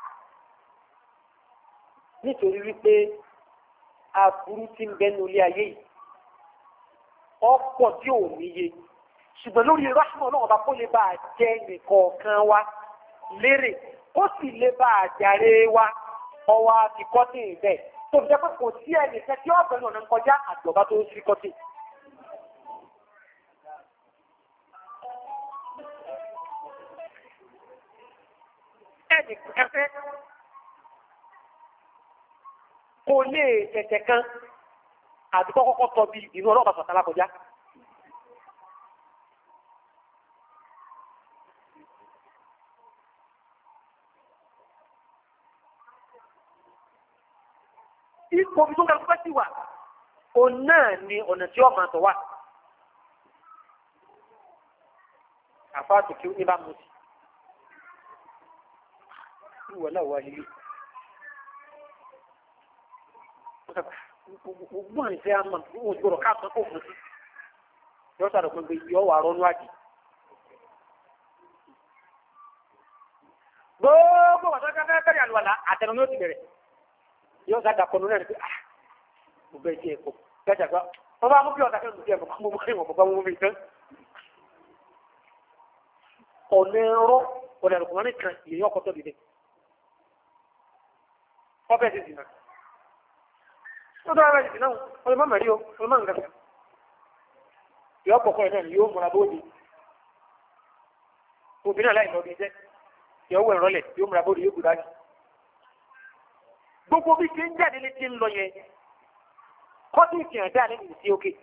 Nítorí wípé aburú tí ń bẹnu ilé ayé yìí, ọ̀pọ̀ tí ò níye. Ṣùgbọ́n lórí rahman náà ọba kó lè bá jẹ́ nìkọ̀ọ̀kan wa lérè ó sì lè bá àjàre wa ọwọ́ àti kọ́tì ìbẹ̀ tó fi jẹ́ pé kò sí ẹnìkan tí ọ̀bẹ náà ń kọjá àjọba tó ń fi kọ́tì. ẹnì kẹfẹ́ kò lè tẹ̀tẹ̀ kan àti kọ́kọ́kọ́ tọ́ bí inú ọlọ́pàá sọ̀tàlá kọjá. ipò bí tó ga pẹ́ sí wà òun náà ni ọ̀nà tí ọmọ àtọ̀ wà. àfáàtò kí ó ní bá mú sí. ìwọ náà wà lílé. gbogbo àìsí àmà òun ti gbọdọ̀ káàtó kó fún sí. yọ sàrò pé yọ wà rọ́nú àjì. gbogbo wàtí wọn fẹ́ bẹ̀rẹ̀ àlùwàlà àtẹnu ni ó ti bẹ̀rẹ̀. yóò sá dàpọ̀ nínú ẹ̀ pé mo bẹ̀ jẹ́ ẹ̀kọ́ gẹ́gẹ́ àgbà wọ́n bá mú bí ọ̀dà kẹ́lẹ́ jẹ́ ẹ̀kọ́ mo mú ìwọ̀n bàbá wọn mi tán. ọ̀nà ẹ̀rọ ọ̀nà ẹ̀rọ kọ̀ọ̀mọ́ nìkan ìyẹn ọkọ̀ tó dìde. ọbẹ̀ ti dì náà. ó dára bẹ́ẹ̀ dì náà ọ̀nà má mẹ́rin o ọ̀nà má nǹkan kan. ìyá ọ̀pọ̀kọ̀ ẹ̀ náà ni yóò múra bóde. obìnrin aláì lọ bí iṣẹ́ ìyàwó ẹ̀rọlẹ̀ yóò múra bóde yóò gbúdá gbogbo bí ṣe ń jáde létí ń lọ yẹn kọ́tí ìfihàn dáa lẹ́nu sí òkè.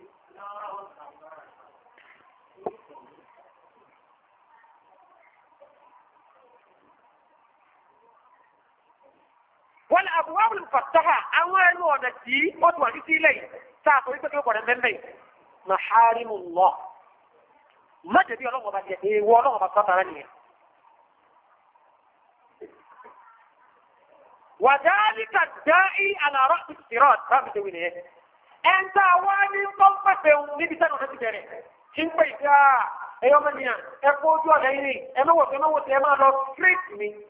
wọ́n lè àbúwá wùlù fàtàhà àwọn ẹnu ọ̀nà tí ó ti wà ní sílẹ̀ yìí sáà torí pé kí ó kọ̀ mẹ́mẹ́ maharimullah má jẹ̀bi ọlọ́wọ́ bá jẹ èèwọ̀ ọlọ́wọ́ bá sọ́tara nìyẹn. وذلك الداعي على رأس الصراط فهمت وين انت واني قمت نبي سنه نتجري شنو بيتا ايوه منيا اكو جو غيري انا وقت ما لو ستريت مي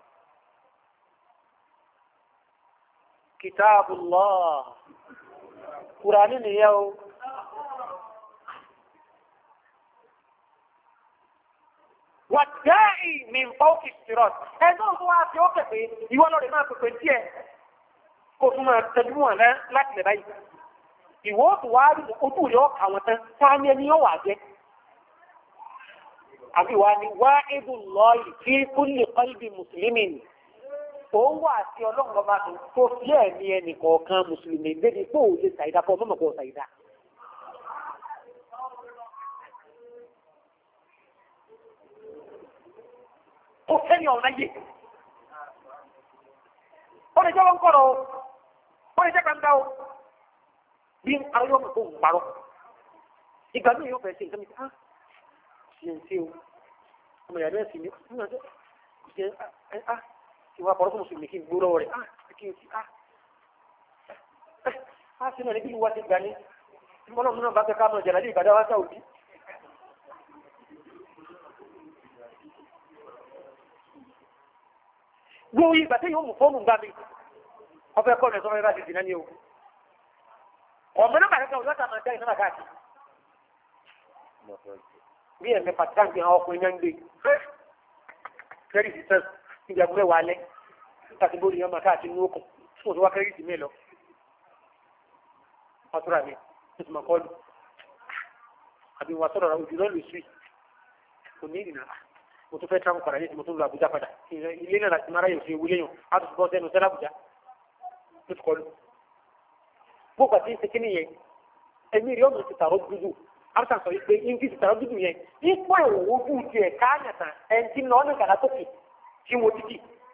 كتاب الله قرآن اليوم والداعي من فوق الصراط هذا هو أسيوك في يقولوا لما تكنتيه كما تجمعوا لك لبعيد ìwọ tó wá rí ojú yọ àwọn tán sáàmì ẹni yóò wà jẹ́ àbí wá ní wá ìbù lọ ìfí kulli qalbi muslimin ó wà sí ọlọ́run ọba tó fi ẹ̀mí ẹnì kọ̀ọ̀kan mùsùlùmí débi pé òun lè ṣàìdá fún ọmọ kò ṣàìdá. ó fẹ́ ní ọ̀nà yìí ó lè jẹ́ wọn kọ̀rọ̀ ó lè jẹ́ kàńdá o bí àwọn yóò kó gbàrọ̀ ìgbà míì yóò fẹ́ ṣe nǹkan mi ṣe ń ṣe o ọmọ ìyàrá ẹ̀sìn mi ṣe ìwà àpọ̀rọ̀ fún mùsùlùmí kí n gbó lọ́wọ́ rẹ̀ kí n ṣe náà ní bí wá ti gbà ní mọ́nà múnà bá fẹ́ ká mọ̀ jẹ̀rẹ̀ ní ìbàdàn wá sáwùdí. gbogbo ìgbà tí yóò mú fóònù gbà mí ọfẹ́ kọ́ ní sọ́mọ́ ẹ̀rọ àti ìdìnnà ni o ọmọ náà bàtà kan lọ́tà máa dá iná kàkiri bí ẹ̀mẹ́ pàtàkì àwọn ọkùnrin náà ń gbé kẹ́rì sí tán níbi àgbẹ̀ wà lẹ́ láti bóri yẹn máa káàkiri ní okùn fún òṣùwà kẹ́rì sí mélòó ọtúrà mi ó ti máa kọ́ lù àbí wọn sọ̀rọ̀ ojú náà lè sùn kò ní ìrìnà mo tún fẹ́ tán padà yìí mo tún lọ Àbújá padà ilé náà láti mara yóò fi ewúlé yàn á tún bọ́ sẹ́nu sẹ́lá Àbújá ló ti kọ́ lù. gbogbo àti ìsèké nìyẹn ẹ̀mí rí ọ̀nà ti tààrọ̀ dúdú amsa sọ wípé ibi ti tààrọ̀ dúdú yẹn ipò ìwòwò bú tiẹ̀ káàyàn tán ẹ̀ǹtí náà ọ̀nà ìgbàlá tókè tí mo títì.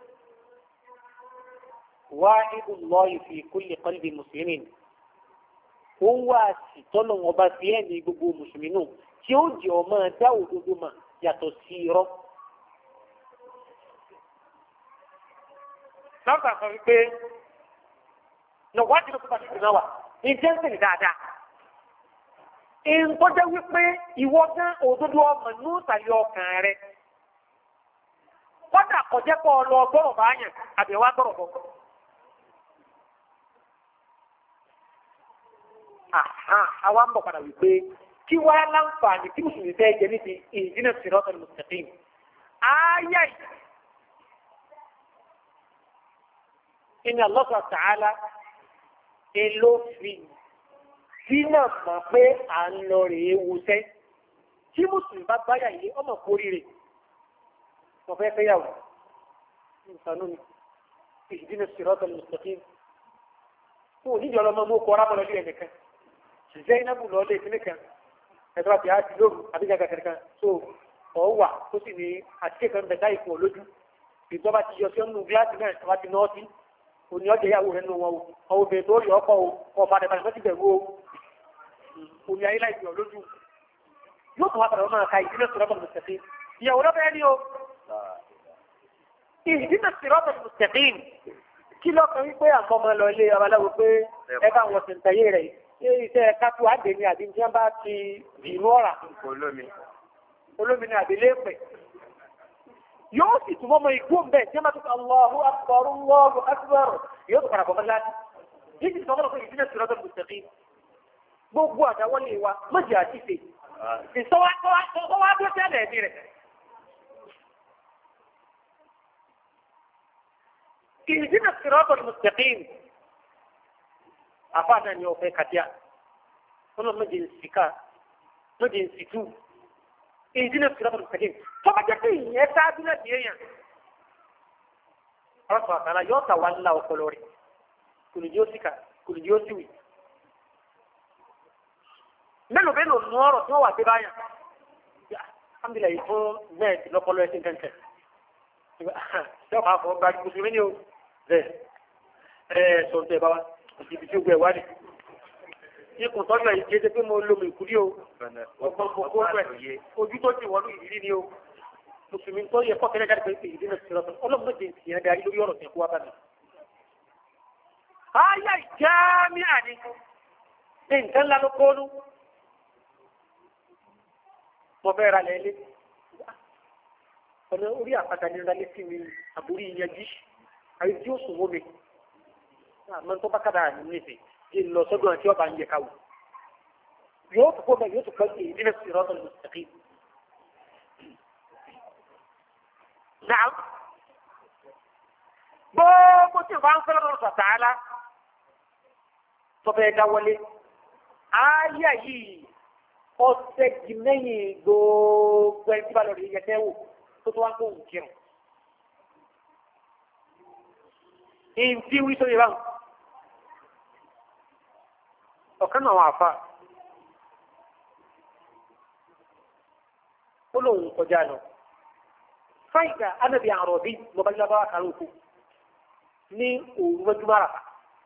واحد الله في كل قلب مسلم هو سيطلع وباسيان يقبو مسلمين تيوجي وما داو دوما يتصير نعم فهمت نواجه نكبة النوى إن تنسل دادا إن قد ويقى يوضع òdodo منو سيو كاره قد قد يقول الله ضرب عنه أبي وضربه àwọn bọ̀ padà wípé kí wá láǹfààní tí mùsùlùmí fẹ́ jẹ níbi ìdínà siratal mustaqim. Ayé إن الله سبحانه وتعالى èlò fi dínà mọ̀ pé à ń lọ rèé wusẹ́ tí mùsùlùmí bá báyà yìí ọmọ kórìíre wọ́n fẹ́ fẹ́yàwó ìsànú ni ìdínà siratal mustaqim fún onídìí ọlọ́mọ mú kọ́ ọ́rábọ̀ lọ́dún ẹ̀nìkan Zainabu lọ́ọ́lẹ̀ ìpínlẹ̀ kan ẹ̀dọ́ àti àti lóru àbíjà kankan so ọ̀ wà tó sì ní àtìké kan bẹ̀dá ìfún olójú ìjọba ti yọ sí ọ́nù gíláàsì náà ìjọba ti nọ́ọ̀tì òní ọjà ìyàwó rẹ̀ nù wọn o àwọn obìnrin tó rí ọkọ̀ o ọ̀fà àdàbà ìfẹ́ ti bẹ̀rù o òní ayé láì jọ lójú yóò tún wá padà máa ka ìdínà siratal mustaqim ìyàwó lọ́fẹ́ ní o ìdínà siratal mustaqim kí lọ́kàn wípé àmọ́ ọmọ lọ ilé babaláwo pé ẹ bá wọn sìn tẹ̀yẹ rẹ̀ ṣé iṣẹ́ kátó àdèmí àbí tí wọ́n bá ti ìlú ọ̀rà olómi ní àbílẹ̀ pẹ̀ yóò sì túnmọ́ mọ ikú ń bẹ̀ tí wọ́n bá tún Allahu akbar Allahu akbar yóò tún padà bọ̀ mọ́lá yìí ti sọ́kọ́ lọ́kọ́ ìdílé siratal mustaqim gbogbo àdáwọ́lé wa mọ́jì àti ìfẹ́ ìsọwá tó tẹ́lẹ̀ ẹ̀mí rẹ̀ ìdílé siratal mustaqim àfáàná ni ọ̀fẹ́ kàtíà wọn lọ mọ́jì ìsìká mọ́jì ìsìtú ìdílé siratal mustaqim tọ́ba jẹ́ pé ìyẹn sáájú náà di èèyàn ọ̀sán àtàlà yóò tà wá ńlá ọpọlọ rẹ̀ kùnìdí ó síkà kùnìdí ó síwì mélòó mélòó nù ọ̀rọ̀ tí wọ́n wà dé báyà alhamdulillah yìí fún nẹ́ẹ̀tì lọ́pọlọ ẹ̀sìn kẹ̀kẹ́ ṣé ọ̀pá àfọ̀ gba mùsùlùmí ni o bẹ́ẹ̀ sọ̀tẹ̀ bá wa ibi tí ó gbẹ wá ní ikùn tọ́jú ẹ̀yìn kéde pé mo lómi ìkúrí o ọgbọ́n gbogbo rẹ̀ ojú tó ti wọnú ìrírí ni o mùsùlùmí tó yẹ kọ́ kẹ́lẹ́ jáde pé ìdí náà ti rọ̀ ọlọ́mọdé ti yẹn darí lórí ọ̀rọ̀ tí kú wá bá mi. ayé ìjáàmì àní ní nǹkan ńlá ló kónú mo fẹ́ ra lẹ́lẹ́ ọ̀nà orí àpáta ní ìrọ̀lẹ́ sí mi àbúrí ìyẹnjú àyè tí ó sùn mọ́ mi àmọ́ tó bá kàdà nífẹ̀ẹ́ kí n lọ sọ́dọ̀ àti ọba ń yẹ káwọ́ yóò tó kó bẹ́ẹ̀ yóò tó kọ́ ìdílé siratal mustaqim. Nàá gbogbo tí o bá ń fẹ́ lọ́dọ̀ sọ̀tàlá tó fẹ́ dáwọlé ayé yìí ọ̀sẹ̀ jìmẹ́yìn gbogbo ẹni tí bá lọ rí yẹtẹ́ wò tó tó wá ń kó òun kírun. ìntí wí sórí báwọn ọ̀kan náà wà fà ó lóun kọjá lọ fáìkà ánàbì àròbí lọ́bàlábà kàrókù ní òru mọ́jú máràfà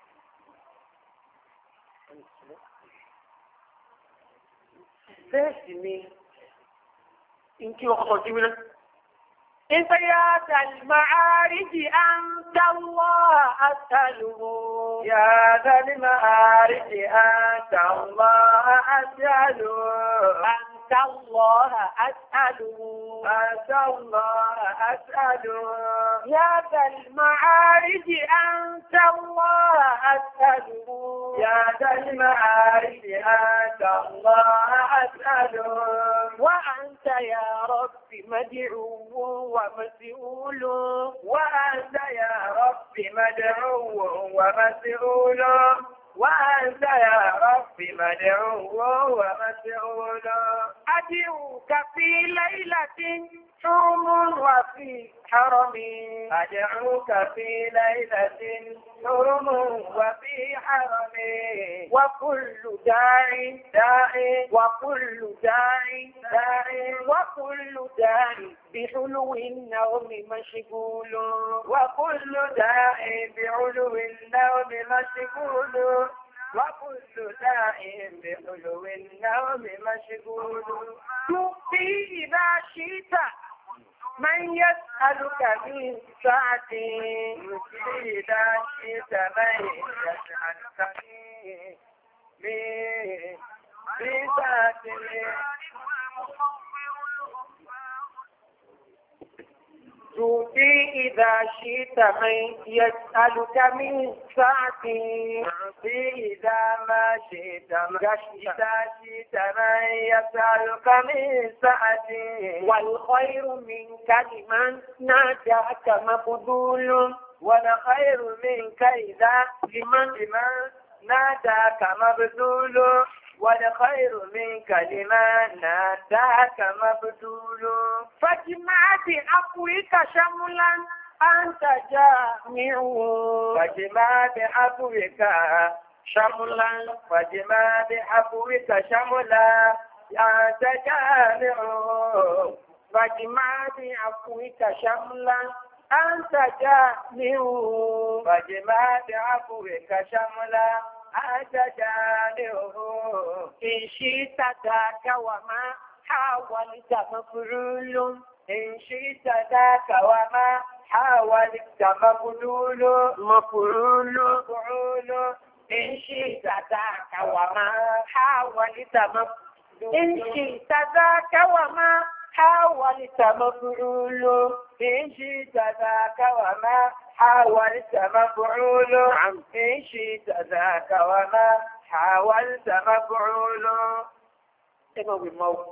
bẹ́ẹ̀ sì ni nkí ọkọ̀ kan sí wíná انت يا ذا المعارج انت الله اساله يا ذا المعارج انت الله اساله انت الله اساله انت الله اساله يا ذا المعارج انت الله اساله يا ذا المعارج انت الله اساله وانت يا رب مدعو ومسؤول وأنت يا رب مدعو ومسؤول وأنت يا رب مدعو ومسؤول أدعوك في ليلة حرم وفي حرم أدعوك في ليلة حرم وفي حرم وكل داع وكل داع وكل داع بحلو النوم مشغول وكل داع بعلو النوم مشغول وكل داع بحلو النوم مشغول تؤتي إذا شئت من يسألك من ساعتي إذا شئت من يسألك من ساعتي تؤتي إذا شئت من يسألك من ساعتي إذا ما شئت إذا شئت من يسألك من ساعتي والخير منك لمن ناداك مبذول والخير منك إذا لمن ناداك مبذول والخير منك لمن ناداك مبذول فاجمع بعفوك شملا أنت جامع فاجمع بعفوك شملا فاجمع بعفوك شملا أنت جامع فاجمع بعفوك شملا أنت جامع فاجمع بعفوك شملا أنت جامع إن شئت ذاك وما حاولت مفعول إن شئت ذاك وما حاولت مفعول مفعول إن شئت ذاك وما حاولت مفعول إن شئت ذاك وما حاولت مفعول إن شئت ذاك وما حاولت مفعول إن شئت ذاك وما حاولت مفعول إنه بالموت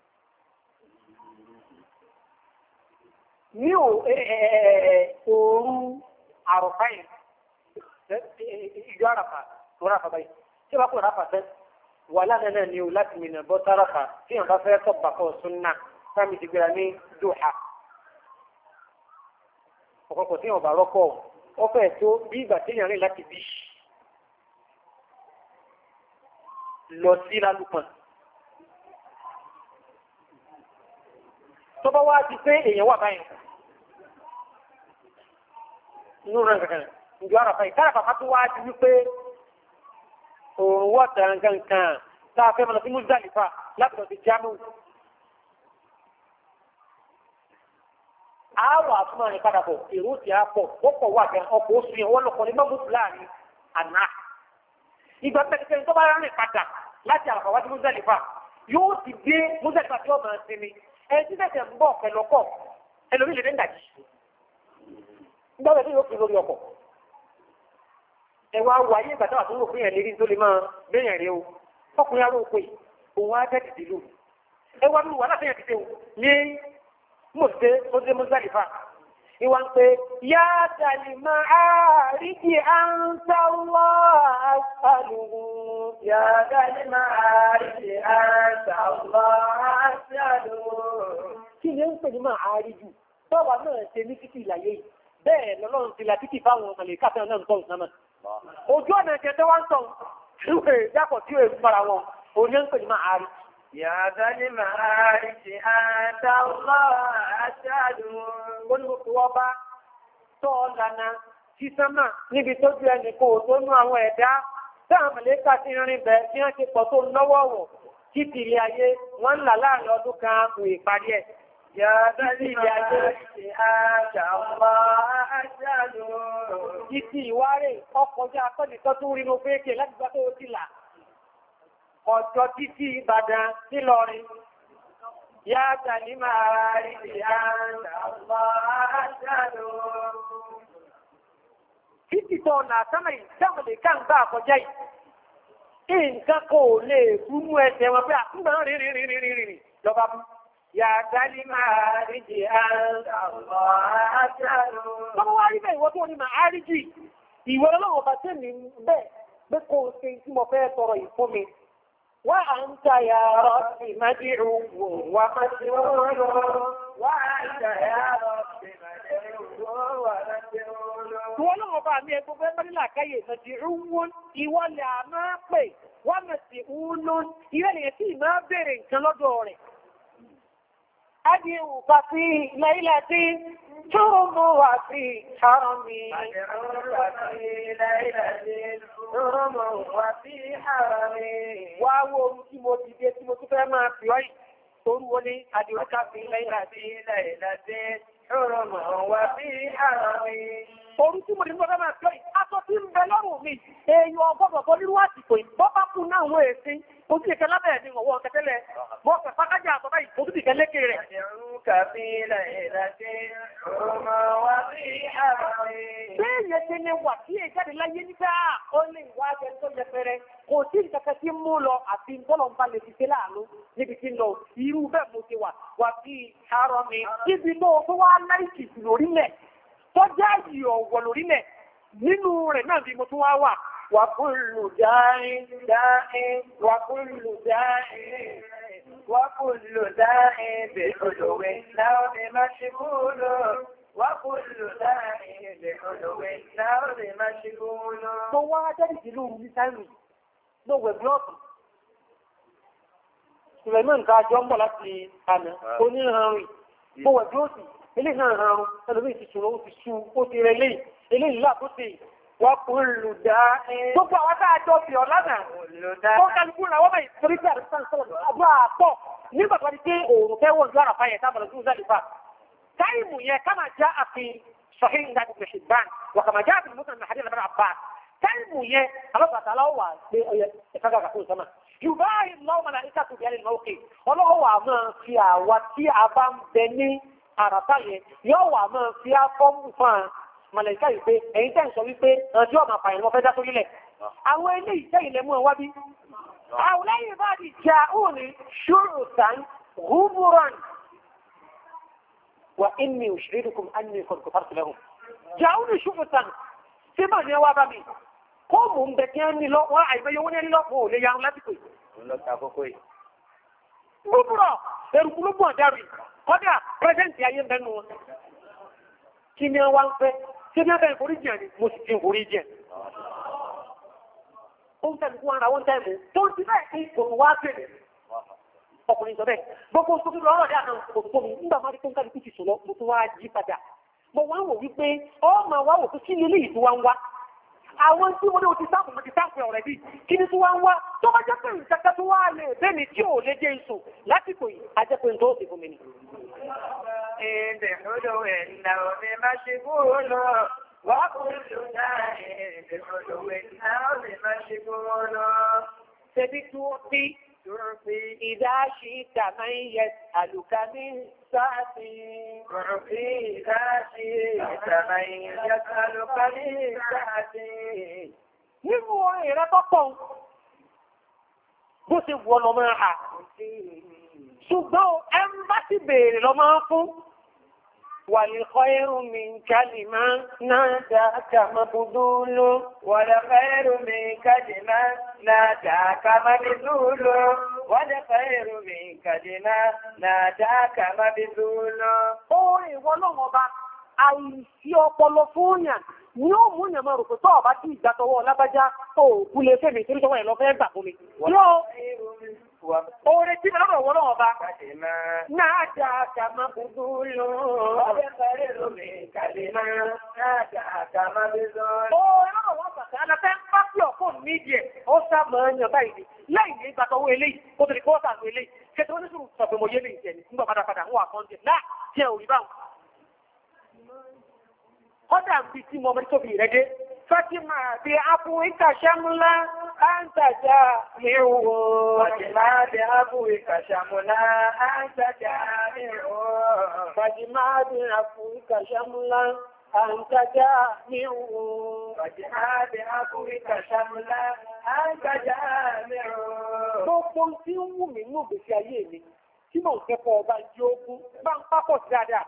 ní òòrùn àrùfá yìí ìjọ àràfà tó ráfà báyìí tí wọ́n kò ráfà tẹ́ wà lánàá náà ni o láti mìíràn bọ́ sáráfà tí wọ́n bá fẹ́ tọ́ bàkọ́ súnà sáàmì ti gbéra ní dùhà ọ̀pọ̀pọ̀ tí wọ́n bá rọ́pọ̀ ó fẹ́ tó bí ìgbà tí èèyàn rìn láti bí lọ sí lálùpọ̀n tó bá wá ti pé èèyàn wà báyìí inú rẹ̀ kankan ìjọ àràfà ìkáràfà tó wá ti wípé òun wà kankan tá a fẹ́ mọ̀ sí Muzdalifa láti lọ sí jámù àwọ̀ àtúmọ̀ rẹ̀ padà bọ̀ èrò tí a pọ̀ wọ́pọ̀ wà gan ọkọ̀ oṣù yẹn wọ́n lọ́kọ̀ ní mọ́gùsù láàrin àná ìgbà pẹ̀lú tó bá rìn padà láti àràfà wá sí Muzdalifa yóò ti dé Muzdalifa tí ó máa sinmi ẹtí tẹ̀sẹ̀ ń bọ̀ pẹ̀lú ọkọ̀ ẹlòmí lè dé ńdàjì gbọ́dọ̀ tí yóò fi lórí ọkọ̀ ẹwà wáyé ìgbà táwà tó ń rò fún yẹn lérí tó lè máa béèyàn rí o ọkùnrin aró òpè òun á tẹ́ dìde lù ẹwà nínú wà láti yẹn dìde o ní mọ̀tẹ́ tó dé Muzdalifa ìwà ń pè yá dàlí máa ríjì à ń sáwọ́ àṣàlùwò yá dàlí máa ríjì à ń sáwọ́ àṣàlùwò. Kí ni ó ń pè ní máa rí jù báwa náà ṣe ní títí ìlàyé yìí bẹ́ẹ̀ lọ́lọ́run ti la títí fáwọn mọ̀lẹ́ká fẹ́ náà ń tọ́ ìsámà ojú ọ̀nà ẹ̀kẹ́ wá ń tọ̀ ìwé dápọ̀ tí ó èkú para wọn òun ní ó ń pè ní máa rí. Yàtọ̀ ní máa rí ti àtàwọn àṣàlùwò. Ó ní mo fi wọ́n bá tọ́ ọ lànà sí sámà níbi tó ju ẹnì kò tó nú àwọn ẹ̀dá táwọn mọ̀lẹ́ká ti rìn bẹ́ẹ̀ tí wọ́n ti pọ̀ tó lọ́wọ́ wọ̀ títí ilé ayé wọ́n ń là láàrin ọdún kan kò ìparí ẹ̀. Yàtọ̀ ní máa rí ti àtàwọn àṣàlùwò. Títí ìwárè ọkọjá akọ́nìkan tó rí mo fẹ́ kè láti gbá tó ti là. Ọjọ́ títí Ìbàdàn nílọrin. Yàtọ̀ ní máa rí ti àtàwọn àṣàlùwò. Títí tọ̀ ọ̀nà àsámà ìdámọ̀lẹ̀ ká ń bá àkọjá yìí. Nǹkan kò lè fún mú ẹsẹ̀ wọn pé àtúgbà rìn lọ́ba bú. Yàtọ̀ ní máa rí ti àtàwọn àṣàlùwò. Tọ́wọ́ wá rí bẹ́ẹ̀ ìwọ tó ní máa rí jì. Ìwọ lọ́wọ́ bá tẹ́ mi bẹ́ẹ̀ pé kò ṣe tí mo fẹ́ tọrọ ìfún mi. Wá à ń ta yàrá sí májìrú wò wá májìrú. Wá à ń ta yàrá sí májìrú wò wá májìrú. Ìwọ lọ́wọ́ bá mi ẹgbẹ́ fẹ́ mẹ́rin làkáyè májìrú wọ́n ìwọ lè à máa pè wá májìrú lónìí. Ìwọ lè tí ì máa béèrè nǹkan lọ́dọ̀ rẹ̀. أدعو في ليلة ترم وفي حرمي أدعو في ليلة ترم وفي حرمي. Wáwo tí mo ti dé tí mo tún fẹ́ máa fi ọ́yìn torú wọlé àdìwọ́ká fi ليلة ترم وفي حرمي. Orú tí mo ní gbọ́dọ̀ máa fi ọ́yìn, aṣọ tí ń bẹ lọ́rùn mi, èèyàn ọgọ́gọ̀gọ́ nínú àsìkò ìbọ́ bá kú náà wọ́n èsì, ojú ìkẹ́ lábẹ́ ẹ̀mí ọwọ́ kẹtẹ́lẹ̀, bọ́ kẹfà kájà àtọ́bá yìí, ojú ìkẹ́ lékè rẹ̀. في ليلة ترم وفي حرمي. Béèyàn ti ní wà tí èjáde láyé nígbà ó lè wá jẹ tó yẹpẹrẹ, kò sí ìkẹ́kẹ́ tí mú lọ àti ìtọ́lọ̀ ń bá lè fi ṣe láàánú níbi tí ń lọ. Irú bẹ́ẹ̀ mo ti wà sí àárọ̀ mi. Ibi tó tó wá láìkì lórílẹ̀ tó jẹ́ àyè ọ̀wọ̀ lórílẹ̀ nínú rẹ̀ náà bí mo tún wá wà. وكل داع وكل داع بعلو النوم مشغول وكل داع بعلو النوم مشغول. mo wá jáde ìlú ní sáìmì ló wẹ̀ búlọ́ọ̀kì Suleiman ká jọ ń bọ̀ láti àná oníranrin mo wẹ̀ búlọ́ọ̀kì eléyìí náà ranrun ẹlòmíì ti ṣòro ó ti sú ó ti rẹ eléyìí láàbùsì. Wọ́pùlù dáa. Gbogbo àwọn tá a jọ fi ọ̀la náà. Ó kálukú náà wọ́n bẹ̀rẹ̀ torí pé àdúgbò sọ̀rọ̀ àdúrà pọ̀. Nígbà tó di pé òòrùn fẹ́ wọ̀n ju àràfà yẹn tábàlù tó ń zàlì fà. Táìmù yẹn ká máa já àfi Sahih ìgbà tó fi ṣìbán. Wà kà máa já àfi Mùsùlùmí àdé lọ́dọ̀ àbá. Táìmù yẹn alọ́bàtà aláwọ̀ wà pé ọyẹ ẹ̀ka gàgà fún ìsọ́mà. Yorùbá ìlọ́wọ́ mọ̀lá ìka tó bẹ̀rẹ̀ lọ́wọ́kè. Ọlọ́wọ́ wà máa fi àwa tí a bá ń bẹ ní àràfà yẹn yóò wà máa fi afọ́mù fún Màlẹ̀ká yìí pé ẹ̀yin tẹ́ ń sọ wípé ọjọ́ ọmọ àpàyàn wọn fẹ́ dá sórí lẹ̀. Àwọn ilé ìṣẹ́ ilẹ̀ mú ẹwà bí. Àwọn lẹ́yìn bá di jà ó ní ṣúrùsàn húbúrán. Wà inni ushridukum anni qad kafartu lahum. Jà ó ní ṣúrùsàn. Ṣé bá ní ẹwà bá mi? Kó mò ń bẹ kí á ní lọ, wọ́n àìmọye owó ní ẹni lọ, wọn ò lè yarun lásìkò yìí. Húbúrọ̀, eruku ló gbọ̀n dárì. Kọ́dà pírẹ́sẹ̀ntì ayé ń bẹnu wọn. Kí ni wọ́n fẹ́? Ṣé bí ẹgbẹ́ ìforíjì ẹni? Mo sì ti ìforíjì ẹ̀. Ó ń tẹ́lẹ̀ fún ara wọn tẹ́lẹ̀ tó ń ti bẹ́ẹ̀ kí òun wá bèèrè. Ọkùnrin sọ bẹ́ẹ̀. Gbogbo sókè lọ́rọ̀ dé àná kò tó mi. Nígbà máa rí tó ń kálukú ti sùn lọ, mo tún wá yí padà. Mo wá wò wípé ọ máa wá wò pé kí ni eléyìí tó wá ń wá. Àwọn tí mo ní o ti sáàpù mo ti sáàpù ọ̀rẹ́ bí kí ni tó wá ń wá. Tó bá jẹ́ pé ìjẹ́kẹ́ tó wá lè bẹ́ẹ̀ ni tí ò lè jẹ́ ìsùn lásìkò yìí, a jẹ́ pé n tó sì fún mi ni. بعلو النوم مشغول وكل داع بعلو النوم مشغول. سبتوقي إذا شئت من يسألك من سعتي. إذا شئت من يسألك من سعتي. nínú ìrẹ́ tọ́pọ̀ bó ṣe wọ́ lọ máa hà ṣùgbọ́n ẹ ń bá ti béèrè lọ máa fún والخير من كلمة ناداك مبذول. والخير من كلمة ناداك مبذول. والخير من كلمة ناداك مبذول. Orin ìwọ náà ọba àìsí ọpọlọ fún yàn ni ó mú yàn máa rò pé tó ọba tí ìgbàtọwọ́ lábájá òògùn lè fẹ́ mi torí tọwọ́ ẹ̀ lọ fẹ́ gbà fún mi. Orin tí lọ́rọ̀ wọ́n náà ọba náà dáa kà máa bùdú lọ. والخير من كلمة ناداك مبذول. Orin náà wọ́n bàtà aláfẹ́ ń bá sí ọ̀pọ̀ nídìí ẹ̀ ó sábà ń yàn báyìí láì ní ìgbàtọwọ́ eléyìí kó tó di kó wọ́n sàgbé eléyìí kẹtọ́ ní sùúrù sọ̀pẹ̀ mọ̀ yé mi ìjẹ́ nígbà padà ń wà kọ́ńtẹ̀ náà tí ẹ ò rí báwọn. Kọ́dà ń bi tí mo mọ̀ tóbi rẹ̀ dé. Fátímà bí Áfúríkà ṣámúlá, á ń tàjà mìíràn. Fátímà bí Áfúríkà ṣámúlá, á ń tàjà mìíràn. Fátímà bí Áfúríkà ṣámúlá, á ń tàjà mìíràn. Fátímà bí Áfúríkà ṣámúlá, á ń tàjà mìíràn. Gbogbo tí ń wù mí ní ògbésí ayé mi, tí mò ń kẹ́kọ̀ọ́ ọba jí ogún, bá ń pápọ̀ sí dáadáa.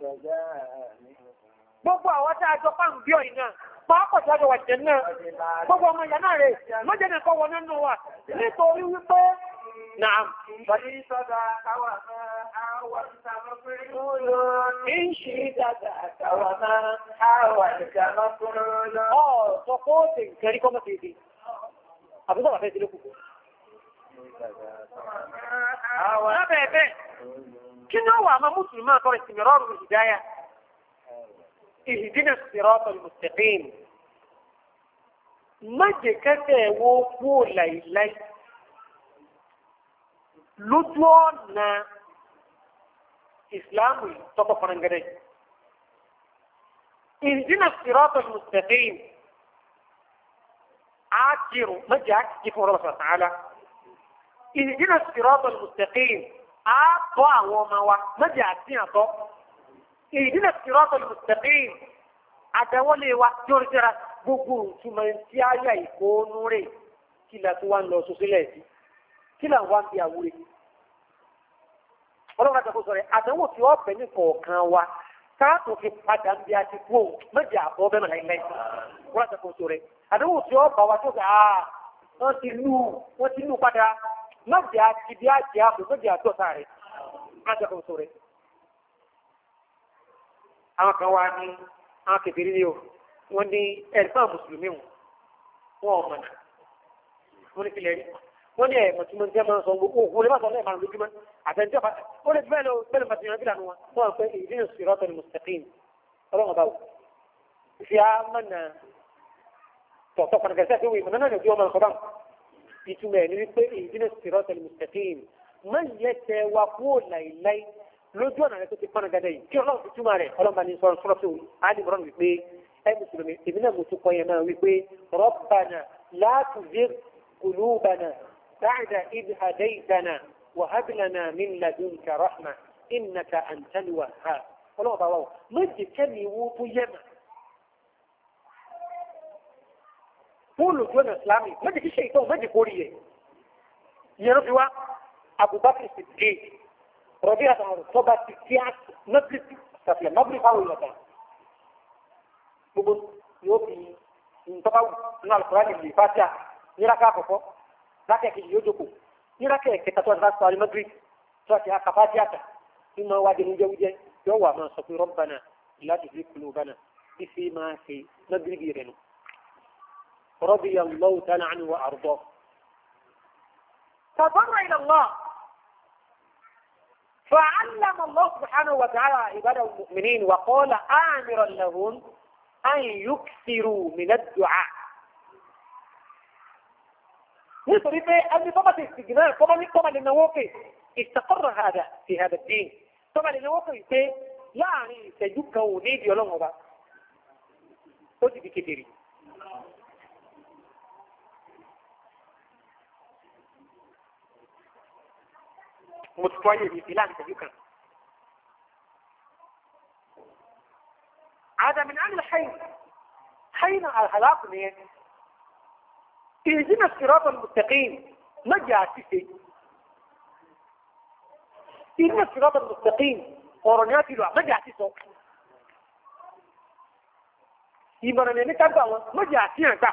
Gbogbo àwọn tí a jọ pàǹ bí ọ̀yìn náà, pàápọ̀ tí a jọ wà jẹ́ náà, gbogbo ọmọ ìyá náà rẹ̀, lọ́jẹ́ nìkan wọ nínú wa, nítorí wípé, náà, Bọ̀dí sọ́dọ̀ àkàwà máa àwọn ìsàmọ́kùnrin lọ. ìṣì dàgbà àtàwà máa, Àwọn ìsàmọ́kùnrin lọ. sọ kó tè kẹrí kọ́mọ̀ tèdè. Àbúgbà wà fẹ́ sílé kù. Lábẹ́ ẹ̀bẹ́, kí ni ó wà máa mùsùlùmí àtọ́ ìsìnkú rọrùn ìdáyà? اهدنا الصراط المستقيم má jẹ́ kẹ́tẹ̀ wo kú láìláì lójú ọ̀nà ìsìláàmù tọ́pọ̀ fọ́nàgẹ́rẹ́ اهدنا الصراط المستقيم ákìrù má jẹ́ ákìkì fún ọlọ́pàá sàálà اهدنا الصراط المستقيم àtọ́ àwọn ọmọ wa má jẹ́ àti àtọ́ ìdínà الصراط المستقيم àtẹwọlé wa tí ó rí jẹ́ra gbogbo ìtumọ̀ tí a yà ìkóónú rẹ̀ kí la tó wá ń lọ sósílẹ̀ sí kí là ń wá ń bí àwúrẹ́ ọlọ́run àtàkó sọ̀rọ̀ àtẹwò tí ó bẹ̀ ní kọ̀ọ̀kan wa káàtó fi padà bí a ti kú o méjì àbọ̀ bẹ́ẹ̀ mọ̀lá ilẹ̀ wọ́n ti kó sóre àdéhùn tí ó bá wa tó kà á wọ́n ti lù padà méjì àti bí a jẹ́ àbò méjì àtọ̀ sáré wọ́n ti kó sóre. àwọn kan wá ní àwọn kẹfìrí ni o wọ́n ní ẹ̀ríkàn mùsùlùmí wọn ò mọ̀nà wọ́n ní kílẹ̀ rí wọ́n ní ẹ̀mọ̀ tí mo ń jẹ́ máa ń sọ gbogbo òkú lè má sọ lẹ́ẹ̀ máa ń lójúmọ́ àtẹ̀jọ́ ó lè bẹ́ẹ̀ lọ bẹ́ẹ̀ lọ bàtìyàn bí lànà wọn wọ́n pẹ́ ìdíyàn sirata al-mustaqim ọlọ́run ọba wò fi á mọ̀nà tọ̀tọ̀ pàtàkì àti ìwé ìmọ̀ náà ní ọmọ ọ̀sọ́ bá ìtumọ̀ ẹ̀ ní wípé ìdíyàn sirata al-mustaqim máa ń yẹ tẹ wa kúrò láìláì lójú ọ̀nà rẹ̀ tó ti pọ́n gàdá yìí kí ọlọ́run ti túmọ̀ rẹ̀ ọlọ́run bá ní sọ̀rọ̀ sọ́rọ̀ tó àdì mọ́rán wípé ẹ mùsùlùmí èmi náà mo tún kọ́ yẹn náà wípé rabbana la tuzigh qulubana بعد إذ هديتنا وهب لنا من لدنك رحمة إنك أنت الوهاب ولو ضواه مجد كم يوط يما قولوا جون إسلامي مجد الشيطان مجد كوريا يرفوا أبو بكر الصديق رضي الله عنه صبت السياس نبلت سفيا نبلت أول لدى بقول يوبي انتقوا من القرآن اللي فاتح يركا فوق láti kejì yóò jókòó nírákẹ́ kẹta tó àti sọ́ọ́lì mọ́gírì tó àti àkàfà tíátà tí máa wá dẹnu jẹ́wújẹ́ yóò wà máa sọ pé rọ́bànà láti fi kúló bánà tí fi máa ṣe mọ́gírì rẹ̀ nù. radiyallahu ta'ala anhu wa arda. tadarra ila Allah fa'allama Allah subhanahu wa ta'ala ibadahu al-mu'minin wa qala amiran lahum an yukthiru min ad-du'a. nítorí pé ẹni tó bá ti sìgì náà tó bá lè náwó pé ìsàkọ́rọ̀ hàdà fi hàdà dín tó bá lè náwó pé pé láàrin ìṣẹ́jú kan ò ní ìdí ọlọ́run ọba ó ti di kékeré. mo ti tọ́ ayé mi sí láàrin ìṣẹ́jú kan. àdàmì náà ní حين الهلاك نيه إذن الصراط المستقيم نجا سيسي إذن الصراط المستقيم ورنياتي له نجا سيسو إيمانا نتابع نجا سيسو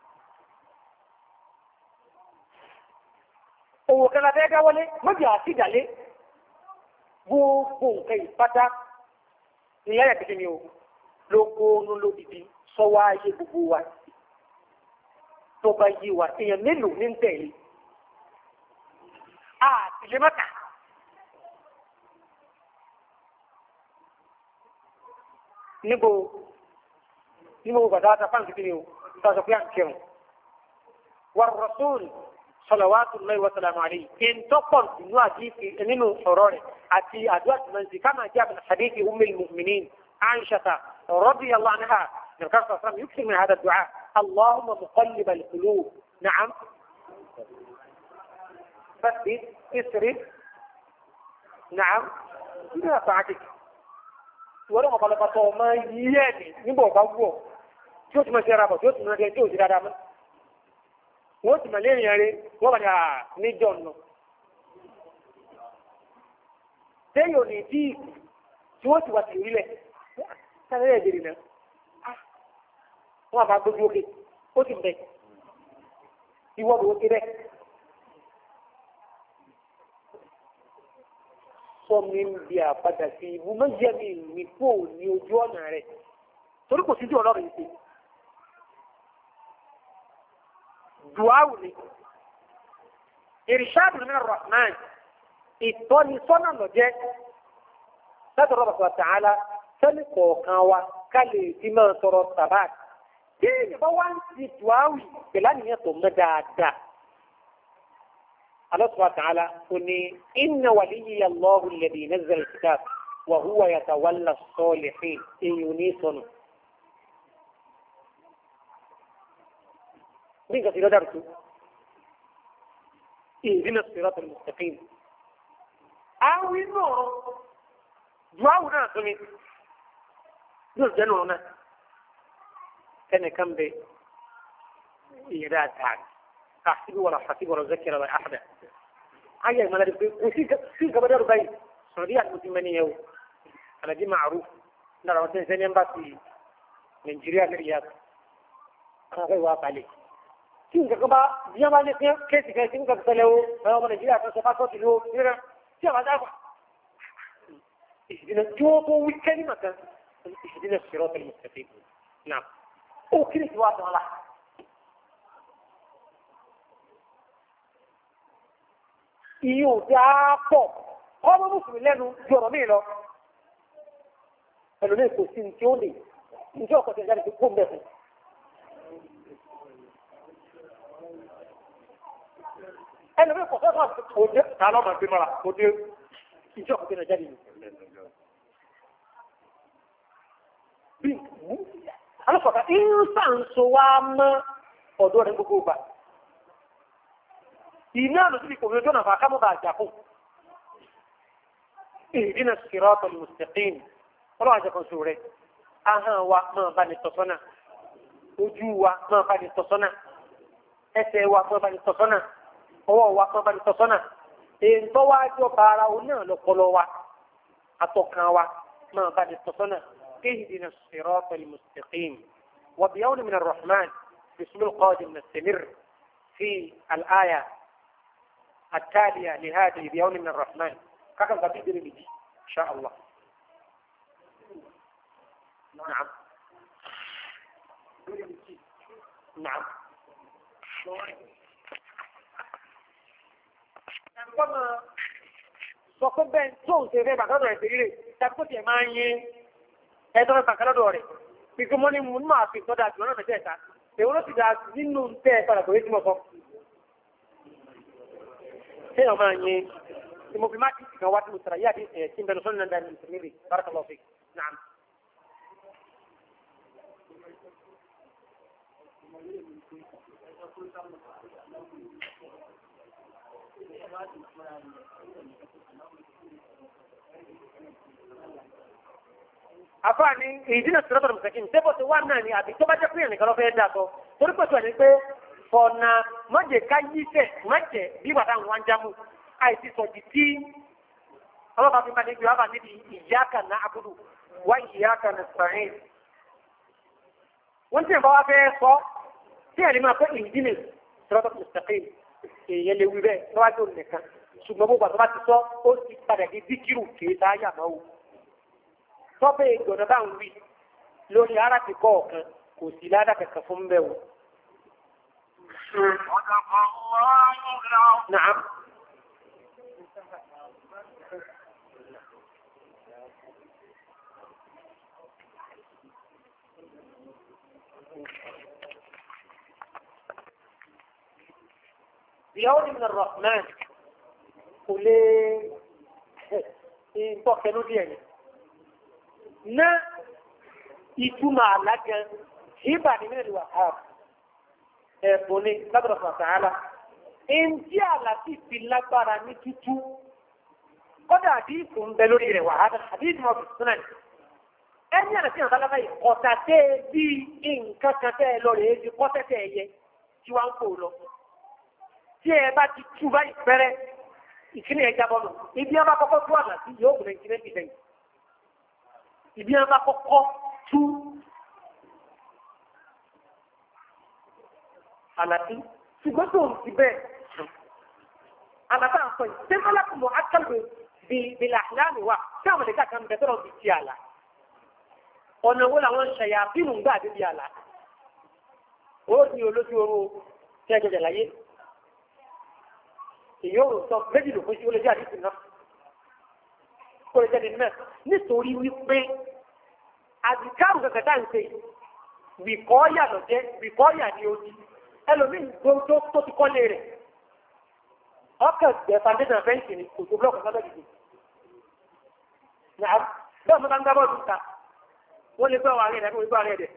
owó kan la fẹ́ dá wọlé mọ́jà àti ìdálé gbogbo nǹkan ìpátá ìyá rẹ̀ tẹ́lẹ̀ ni o ló gbóòórùn lódìdí sọ́wọ́ ayé gbogbo wa tó bá yé wa èèyàn mélòó ní tẹ̀lé àtìlẹ́ mọ́ta níbo bàtà àtàfáàǹtì kí ni o tọ́sọ̀ pé à ń kẹrùn wà rọ̀sùn صلوات الله وسلامه عليه إن تقل إنه حراره أتي أدوات منزل كما جاء من حديث أم المؤمنين عائشة رضي الله عنها الرسول صلى الله عليه وسلم يكثر من هذا الدعاء اللهم مقلب القلوب نعم ثبت اسرد نعم إلى طاعتك ولو ما طلبته ما يعني نبغى بقوة شو اسمه شرابه شو اسمه شو شرابه wọ́n ti mọ̀lẹ́ ìyẹn rẹ̀ wọ́n bá ní níjọ́ nù. Téyò ní tí wọ́n ti wà sí orílẹ̀ sáré ẹ̀dẹ̀rẹ̀ náà. Wọ́n bá gbójú òkè, ó ti bẹ̀. Ìwọ́n bò ó ti bẹ̀. Sọ mi ń bi àpadà sí ibú méjì mi kú ní ojú ọ̀nà rẹ̀. Torí kò sí tí ọlọ́run yìí ṣe. دعاء إرشاد من الرحمن إتوني صنع نجاة سيد الله سبحانه وتعالى سنقو كاوا كالي تما صرو الثبات كيف بوان سي دعاوي بلان يطم دادا الله سبحانه وتعالى قل إن ولي الله الذي نزل الكتاب وهو يتولى الصالحين إن ينيسون مين قد درسوا اهدنا الصراط المستقيم او النور دعونا سمي دول جنونا كان كم بي إيراد عاد أحسب ولا حسب ولا ذكر ولا أحد أي ما ندري وفي قبل ربعي سعودية المسلمانية على دي معروف lára wọn tẹ́sẹ̀ ní ẹ́mbàsì Nàìjíríà lórí yàtọ̀ àwọn afẹ́ ìwà balẹ̀ tí nǹkan kan bá bí wọ́n bá ní kéèsì kan sí nǹkan tẹ́lẹ̀ o àwọn ọmọ Nàìjíríà kan sọ pásọ̀tì ló níra tí àwọn adáfà ìṣìdínà tí wọ́n tó wí kẹ́ni màkan ìṣìdínà sọ̀rọ̀ tẹ̀lé mùsùlùmí náà ó kí ni tí wàá tán la. ìyóò dáa pọ̀ ọmọ mùsùlùmí lẹ́nu ju ọ̀rọ̀ mi lọ ẹlòmíì kò sí ní tí ó lè ní tí ọkọ̀ tẹ̀lé ti kó mẹ́fù. ẹlòmíì kò fẹ́ fún òde ta lọ́mọ gbé mọ́ra òde ní tí ọkọ̀ tẹ̀lé jáde ní. bí alùpàá ìrúsàǹso wa mọ́ ọ̀dọ́ rẹ̀ gbogbo gbà. iná ló ti kò lójó náà fà ká mọ́ bá àjà fún. ìdínà siratal mustaqim ọlọ́wà jẹ́ kan sóò rẹ̀ ahọ́n wa máa bá ní tọ́sọ́nà ojú wa máa bá ní tọ́sọ́nà ẹsẹ̀ wa máa bá ní tọ́sọ́nà ọwọ́ wa máa bá ní tọ́sọ́nà èyí tó wá jọ bára o náà lọ́pọlọ wa atọ́kan wa máa bá ní tọ́sọ́nà اهدنا الصراط المستقيم وبيوم من الرحمن باسم القادم نستمر في الآية التالية لهذه بيوم من الرحمن كم تبدل لي إن شاء الله. نعم نعم كما sọkún bẹ́ẹ̀ tó ń ṣe fẹ́ bàtà rẹ̀ sí rẹ̀ tàbí kó tiẹ̀ máa ń yé ẹ̀dọ́ bàtà lọ́dọ̀ rẹ̀ pípé mọ́ ní mú máa fi tọ́da àti ọ̀nà mẹ́tẹ̀ẹ̀ta èwo ló ti dà nínú tẹ́ ẹ̀ padà kòwé tí mo sọ. kéèyàn máa yé tí mo fi má kìí kan wá tí mo sọ̀rọ̀ yá àti ẹ̀ tí ń bẹ̀rù sọ́nà dáadáa ní ìsìnkú barakallahu fik. Naam. Àfáàní ìdínà siratal mustaqim tẹ́bọ̀ tó wà náà ni àbí tó bá jẹ́ pé ẹnìkan lọ fẹ́ dà sọ torí pẹ̀tù ẹni pé fọ̀nà mọ́jẹ̀ ká yí sẹ̀ mọ́jẹ̀ bí bàtà ń wá ń jámù àìsí sọ̀dí tí ọlọ́pàá fi máa ní gbé wá bá níbi iyyaka na'budu wa iyyaka nasta'in. wọ́n tí ìbá wá fẹ́ sọ tí ẹ̀rí máa pẹ́ ìdínà siratal mustaqim èèyàn lè wí bẹ́ẹ̀ lọ́wájú nìkan ṣùgbọ́n gbogbo àtọ́bá ti sọ ó ti padà di díkìrù kìí sáyà máa wò. tọ́bẹ̀ ìgbọ̀nà bá ń wí lórí ara ti kọ́ ọ̀kan kò sí ládà kẹ̀kẹ́ fún bẹ́ẹ̀ o. Naam. بيوم من الرحمن ولي انتوكلوا ديالي نا ìtumọ̀ àlágẹ ìbà ní mẹ́rin wà á ẹ̀bùn ní lábẹ̀rẹ̀ ta'ala ẹ̀ǹdí àlàtí fi lágbára ní tútú kọ́dà àdíìsù ń bẹ lórí rẹ̀ wà á àdíìsù mọ̀ fìsúnà ní ẹni àti àtàlábà yìí ọ̀tà tẹ́ bí nǹkan kan tẹ́ lọ rẹ̀ di kọ́tẹ́tẹ́ ẹ̀yẹ tí wọ́n ń kó lọ tí ẹ bá ti tú báyìí pẹ́rẹ́ ìkíni ẹja bọ́ọ̀lù ibi wọn bá kọ́kọ́ tú àlàtí yóò gbìnrin ìkíni ìdẹ́yìn ìbí wọn bá kọ́kọ́ tú àlàtí ṣùgbọ́n tó ń ti bẹ́ẹ̀ àlàtà ń sọ yìí tẹ́mọ́lá kò mọ̀ ákàlù bìlà láàmì wa tí àwọn ẹ̀ka kan bẹ̀ tọ́rọ̀ fi ti àlà ọ̀nà wo làwọn ṣẹ̀yà bínú ń gbà débi àlà ó ní olójú oró tí ẹ jẹjẹ láyé èyí ò sọ méjì ló fún sí olójú àdìsí náà kó lè jẹ́ náà nítorí wípé àdìkárù kankan tá à ń ṣe wìkọ́ọ̀yà lọ́jẹ́ wìkọ́ọ̀yà ni ó ti ẹlòmíì tó ti kọ́lé rẹ̀ ọkọ̀ ẹ̀ foundation fẹ́ǹsì ni kò tó blọ́ọ̀kì sọ́dọ̀ dìde. bẹ́ẹ̀ mo bá ń gbá bọ́ọ̀lù ta wọ́n lè gbọ́ àwọn arẹ́dẹ̀ àti ìgbọ́ arẹ́dẹ̀.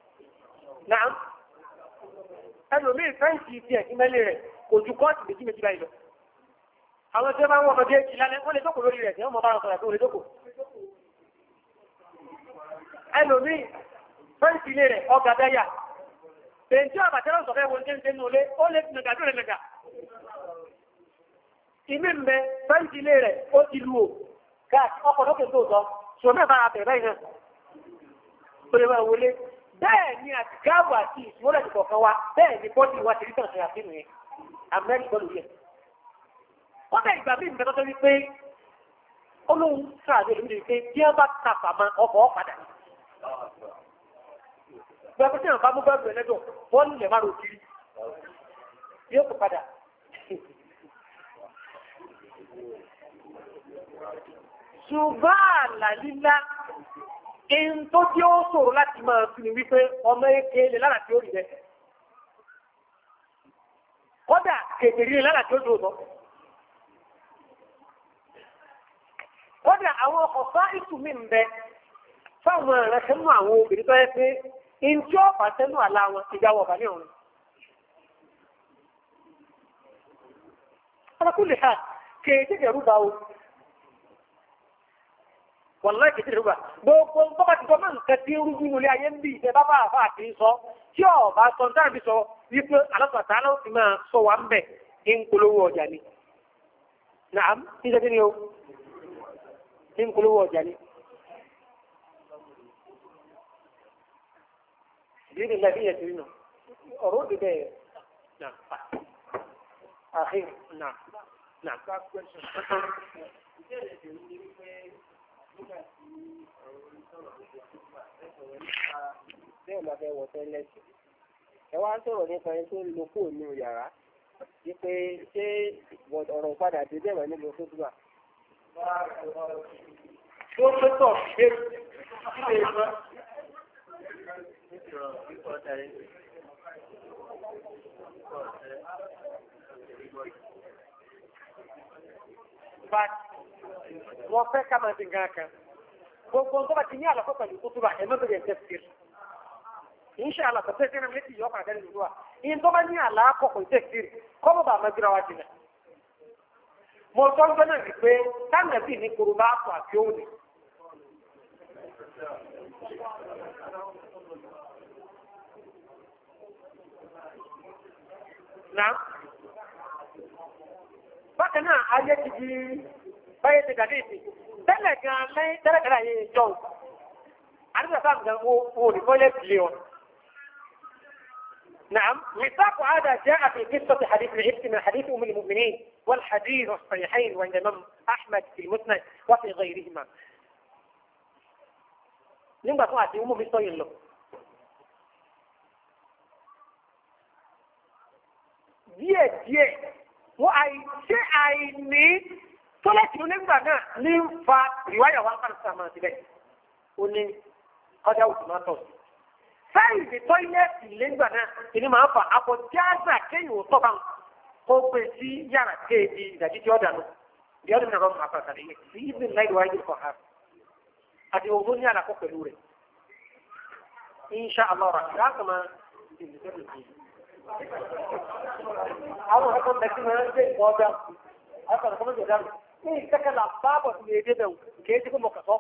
ẹlòmíì fẹ́ǹsì tiẹ̀ sí mẹ́lẹ̀ rẹ̀ kò ju kọ́ọ̀tì méjì báyìí lọ. àwọn tí wọ́n bá ń wọ́n ọmọdé jì lálẹ́ wọ́n lè jókòó lórí rẹ̀ tí wọ́n mọ bá wọn sọ̀rọ̀ tó lè jókòó. ẹlòmíì fẹ́ǹsì ilé rẹ̀ ọgà dáyà tẹ̀ǹtì àbàtẹ́rọ̀ sọ̀fẹ́ wọn jẹ́ nínú ilé ó lè nàgà tó lè nàgà. ìmí mbẹ fẹ́ǹsì ilé rẹ̀ ó ti lu o gáàsì ọkọ̀ lókè tó sọ ṣùgbọ́n mẹ́fà àbẹ̀ báyìí náà lè máa wọlé bẹ́ẹ̀ ni àtìgáàbù àti ìṣúwọ́lẹ̀ ìkọ̀ọ̀kan wa bẹ́ẹ̀ ni bọ́ọ̀dì wa ti rí tàn ṣẹ̀yà sínú yẹn amẹ́ríkà lórí ẹ̀. wọ́n bẹ̀ ìgbà bí nǹkan tó wípé olóhùn sáàdé olómi wípé bí wọ́n bá ta fàmà ọkọ̀ ọ̀padà. gbọ́dọ̀ tí wọ́n bá mú bẹ́ẹ̀rù ẹlẹ́dọ̀ bọ́ọ̀lù lè má ro kiri yóò kó padà. ṣùgbọ́n àlà lílá in tó tí ó ṣòro láti máa fi wípé ọmọ eke lè lára tí ó rí rẹ̀. kódà kèfèrí lè lára tí ó dùn lọ. kódà àwọn ọ̀fá ìtumí ń bẹ fáwọn ẹ̀rẹ́sẹ̀ mú àwọn obìnrin tó yẹ pé in tí ó pàṣẹ nù àlá wọn ìjáwọ̀ ọ̀bà ní ọ̀run. ọlọ́kùnrin ha kéèké kẹrù bá o. wàlá kìí tẹ̀lé rúgbà gbogbo bọ́bá ti sọ máa ń kẹ́ tí rúgbìn wọlé ayé ń bí ìṣẹ́ bábá àfá àti sọ tí ọba sọ ní tàbí sọ wípé alásọ̀tà ló ti máa sọ wà ń bẹ̀ ń polówó ọjà ni. Nàám ní sẹ́kí ni o ń polówó ọjà ni. ìdí ni lẹ́bí yẹn ti rí nù ọ̀rọ̀ òdì bẹ́ẹ̀ nà àhír nà nà. Bẹ́ẹ̀ máa fẹ́ wọ tẹ́lẹ̀tì. Ẹ wá sọ̀rọ̀ nípa ẹni tó ń lo fóònù yàrá. Wípé ṣé ọ̀rọ̀ padà dé bẹ́ẹ̀ wà nílò fóònù? Tó tó tọ̀ ṣe ṣe ìfọ́. Wọ́n fẹ́ ká máa ti gan kan. Gbogbo tó bá ti ní àlàfo pẹ̀lú kútúbà ẹ̀mọ́ bẹ̀rẹ̀ ẹ̀jẹ̀ sí. Insha Allah kò tẹ́sí ẹ̀rọ létí yọ kàdé nínú wa. Ìyẹn tó bá ní àlàkọ̀ kò tẹ́ sí. Kọ́mọ̀ bá máa gbéra wa jìnà. Mo sọ ń gbọ́nà wípé táwọn ẹbí ní kuru bá pọ̀ àti òní. Náà. Bákan náà, ayé ti di báyé ti dàdé ìsìn. Tẹ́lẹ̀ gan lẹ́yìn tẹ́lẹ̀ kan ayé ìjọ. Àdúgbò sáà gan wo ní kọ́lé tìlé wọn. نعم ميثاق هذا جاء في قصة حديث العبد من حديث أم المؤمنين والحديث الصحيحين وعند الإمام أحمد في المسند وفي غيرهما. nígbà tó àti ọmọ mi sọ yìí lọ. díẹ̀ díẹ̀ wọ́n àìṣe àìní tọ́lẹ́tì onígbà náà ní ń fa ìwáyà wa kan sàmà síbẹ̀. ó ní ọjà òtún máa tọ̀ sí. sáyìnsì tọ́ílẹ̀tì lẹ́gbà náà ìní máa ń fa àpò jáàzà kéyìn òtọ́ bá ń kó gbé sí yàrá kéèdì ìdájí tí ó dànù. bí ọdún náà rọrùn àpàtà nìyẹn sí ibi ńlá ìwà ìdí kọ̀ ha. àti òun ní àlàkọ́ pẹ̀lú rẹ̀. insha Allah rà láti máa àwọn ọ̀rọ̀ bẹ̀rẹ̀ sí máa ń gbé ìgbọ́ ọjà àtàrà kọ́mọ́ jẹ̀ dáàbò ní ìkẹ́kẹ́lá bábọ̀ sí lè dé bẹ̀rù kìí tí kò mọ̀ kàtọ́.